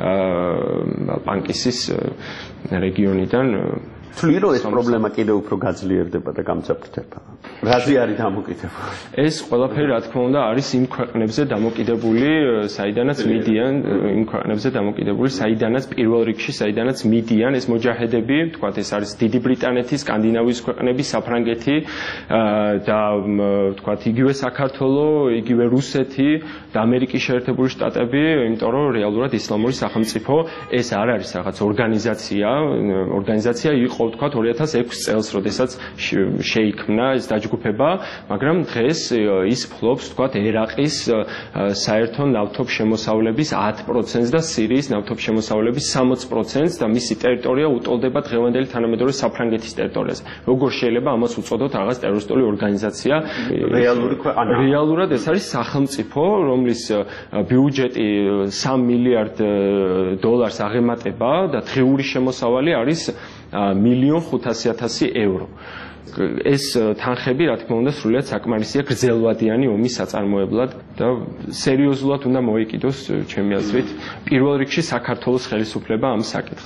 პანკისის რეგიონიდან. თვლი რომ ეს პრობლემა კიდევ უფრო გაძლიერდება და გამძაფრდება. რაზე არის დამოკიდებული? ეს ყველაფერი რა თქმა უნდა არის იმ ქვეყნებზე დამოკიდებული, საიდანაც მიდიან, იმ ქვეყნებზე დამოკიდებული, საიდანაც პირველ რიგში, საიდანაც მიდიან ეს მოჯაჰედები, თქვათ ეს არის დიდი ბრიტანეთი, სკანდინავიის ქვეყნები, საფრანგეთი და თქვათ იგივე საქართველო, იგივე რუსეთი და ამერიკის შეერთებული შტატები, იმიტომ რომ რეალურად ისლამური სახელმწიფო ეს არ არის რაღაც ორგანიზაცია, ორგანიზაცია იყო თქვათ ორი ათას ექვსი წელს, როდესაც შეიქმნა ეს დაჯგუფება, მაგრამ დღეს ის ფლობს თქვათ ერაყის საერთო ნავთობშემოსავლების ათ პროცენტს და სირიის ნავთობშემოსავლების სამოცი პროცენტს და მისი ტერიტორია უტოლდება დღევანდელი თანამედროვე საფრანგეთის ტერიტორიაზე. როგორ შეიძლება ამას უწოდოთ რაღაც ტერორისტული ორგანიზაცია? რეალური ქვეყანა. რეალურად ეს არის სახელმწიფო, რომლის ბიუჯეტი სამი მილიარდ დოლარს აღემატება და დღიური შემოსავალი არის მილიონ ხუთასი ათასი ევრო. ეს თანხები, რა თქმა უნდა, სრულიად საკმარისია გრძელვადიანი ომის საწარმოებლად და სერიოზულად უნდა მოეკიდოს, ჩემი აზრით, პირველ რიგში საქართველოს ხელისუფლება ამ საკითხს.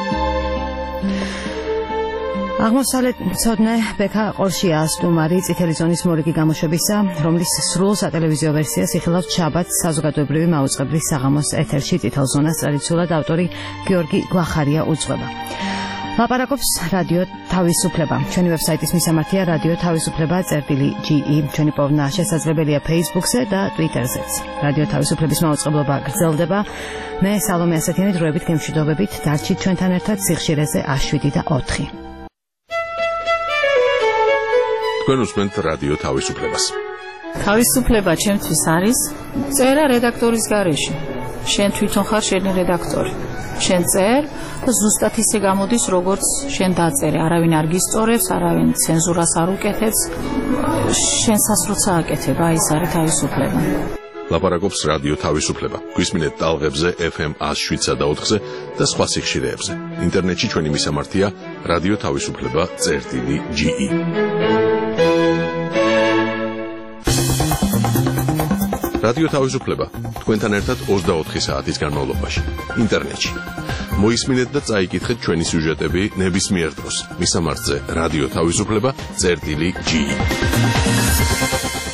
აღმოსავლეთმცოდნე ბექა ყორშია სტუმარი წითელი ზონის მორიგი გამოშვებისა, რომლის სრულ სატელევიზიო ვერსიას იხილავს ჩაბათს საზოგადოებრივი მაუწყებლის საღამოს ეთერში წითელ ზონას ტრადიციულად ავტორი გიორგი გვახარია უძღვება. ლაპარაკობს რადიო თავისუფლება. ჩვენი ვებსაიტის მისამართია რადიო თავისუფლება წერტილი ჯი ი. ჩვენი პოვნა შესაძლებელია Facebook-ზე და Twitter-ზეც. რადიო თავისუფლების მაუწყებლობა გრძელდება. მე სალომე ასეთიანი დროებით გემშვიდობებით, დარჩით ჩვენთან ერთად სიხშირეზე შვიდი და ოთხი. თქვენ უსმენთ რადიო თავისუფლებას. თავისუფლება ჩემთვის არის წერა რედაქტორის გარეშე. შენ თვითონ ხარ შენი რედაქტორი. შენ წერ და ზუსტად ისე გამოდის, როგორც შენ დაწერე. არავინ არ გისწორებს, არავინ ცენზურას არ უკეთებს. შენ სასროცა აკეთებ, აი ეს არის თავისუფლება. ლაპარაკობს რადიო თავისუფლება. გვისმინეთ ტალღებზე ეფ ემ one oh seven და ოთხზე და სხვა სიხშირეებზე. ინტერნეტში ჩვენი მისამართია რადიო თავისუფლება წერტილი ჯი ი. რადიო თავისუფლება თქვენთან ერთად ოცდაოთხი საათის განმავლობაში ინტერნეტში. მოისმინეთ და წაიკითხეთ ჩვენი სიუჟეტები ნებისმიერ დროს. მისამართზე რადიო თავისუფლება წერტილი ჯი ი.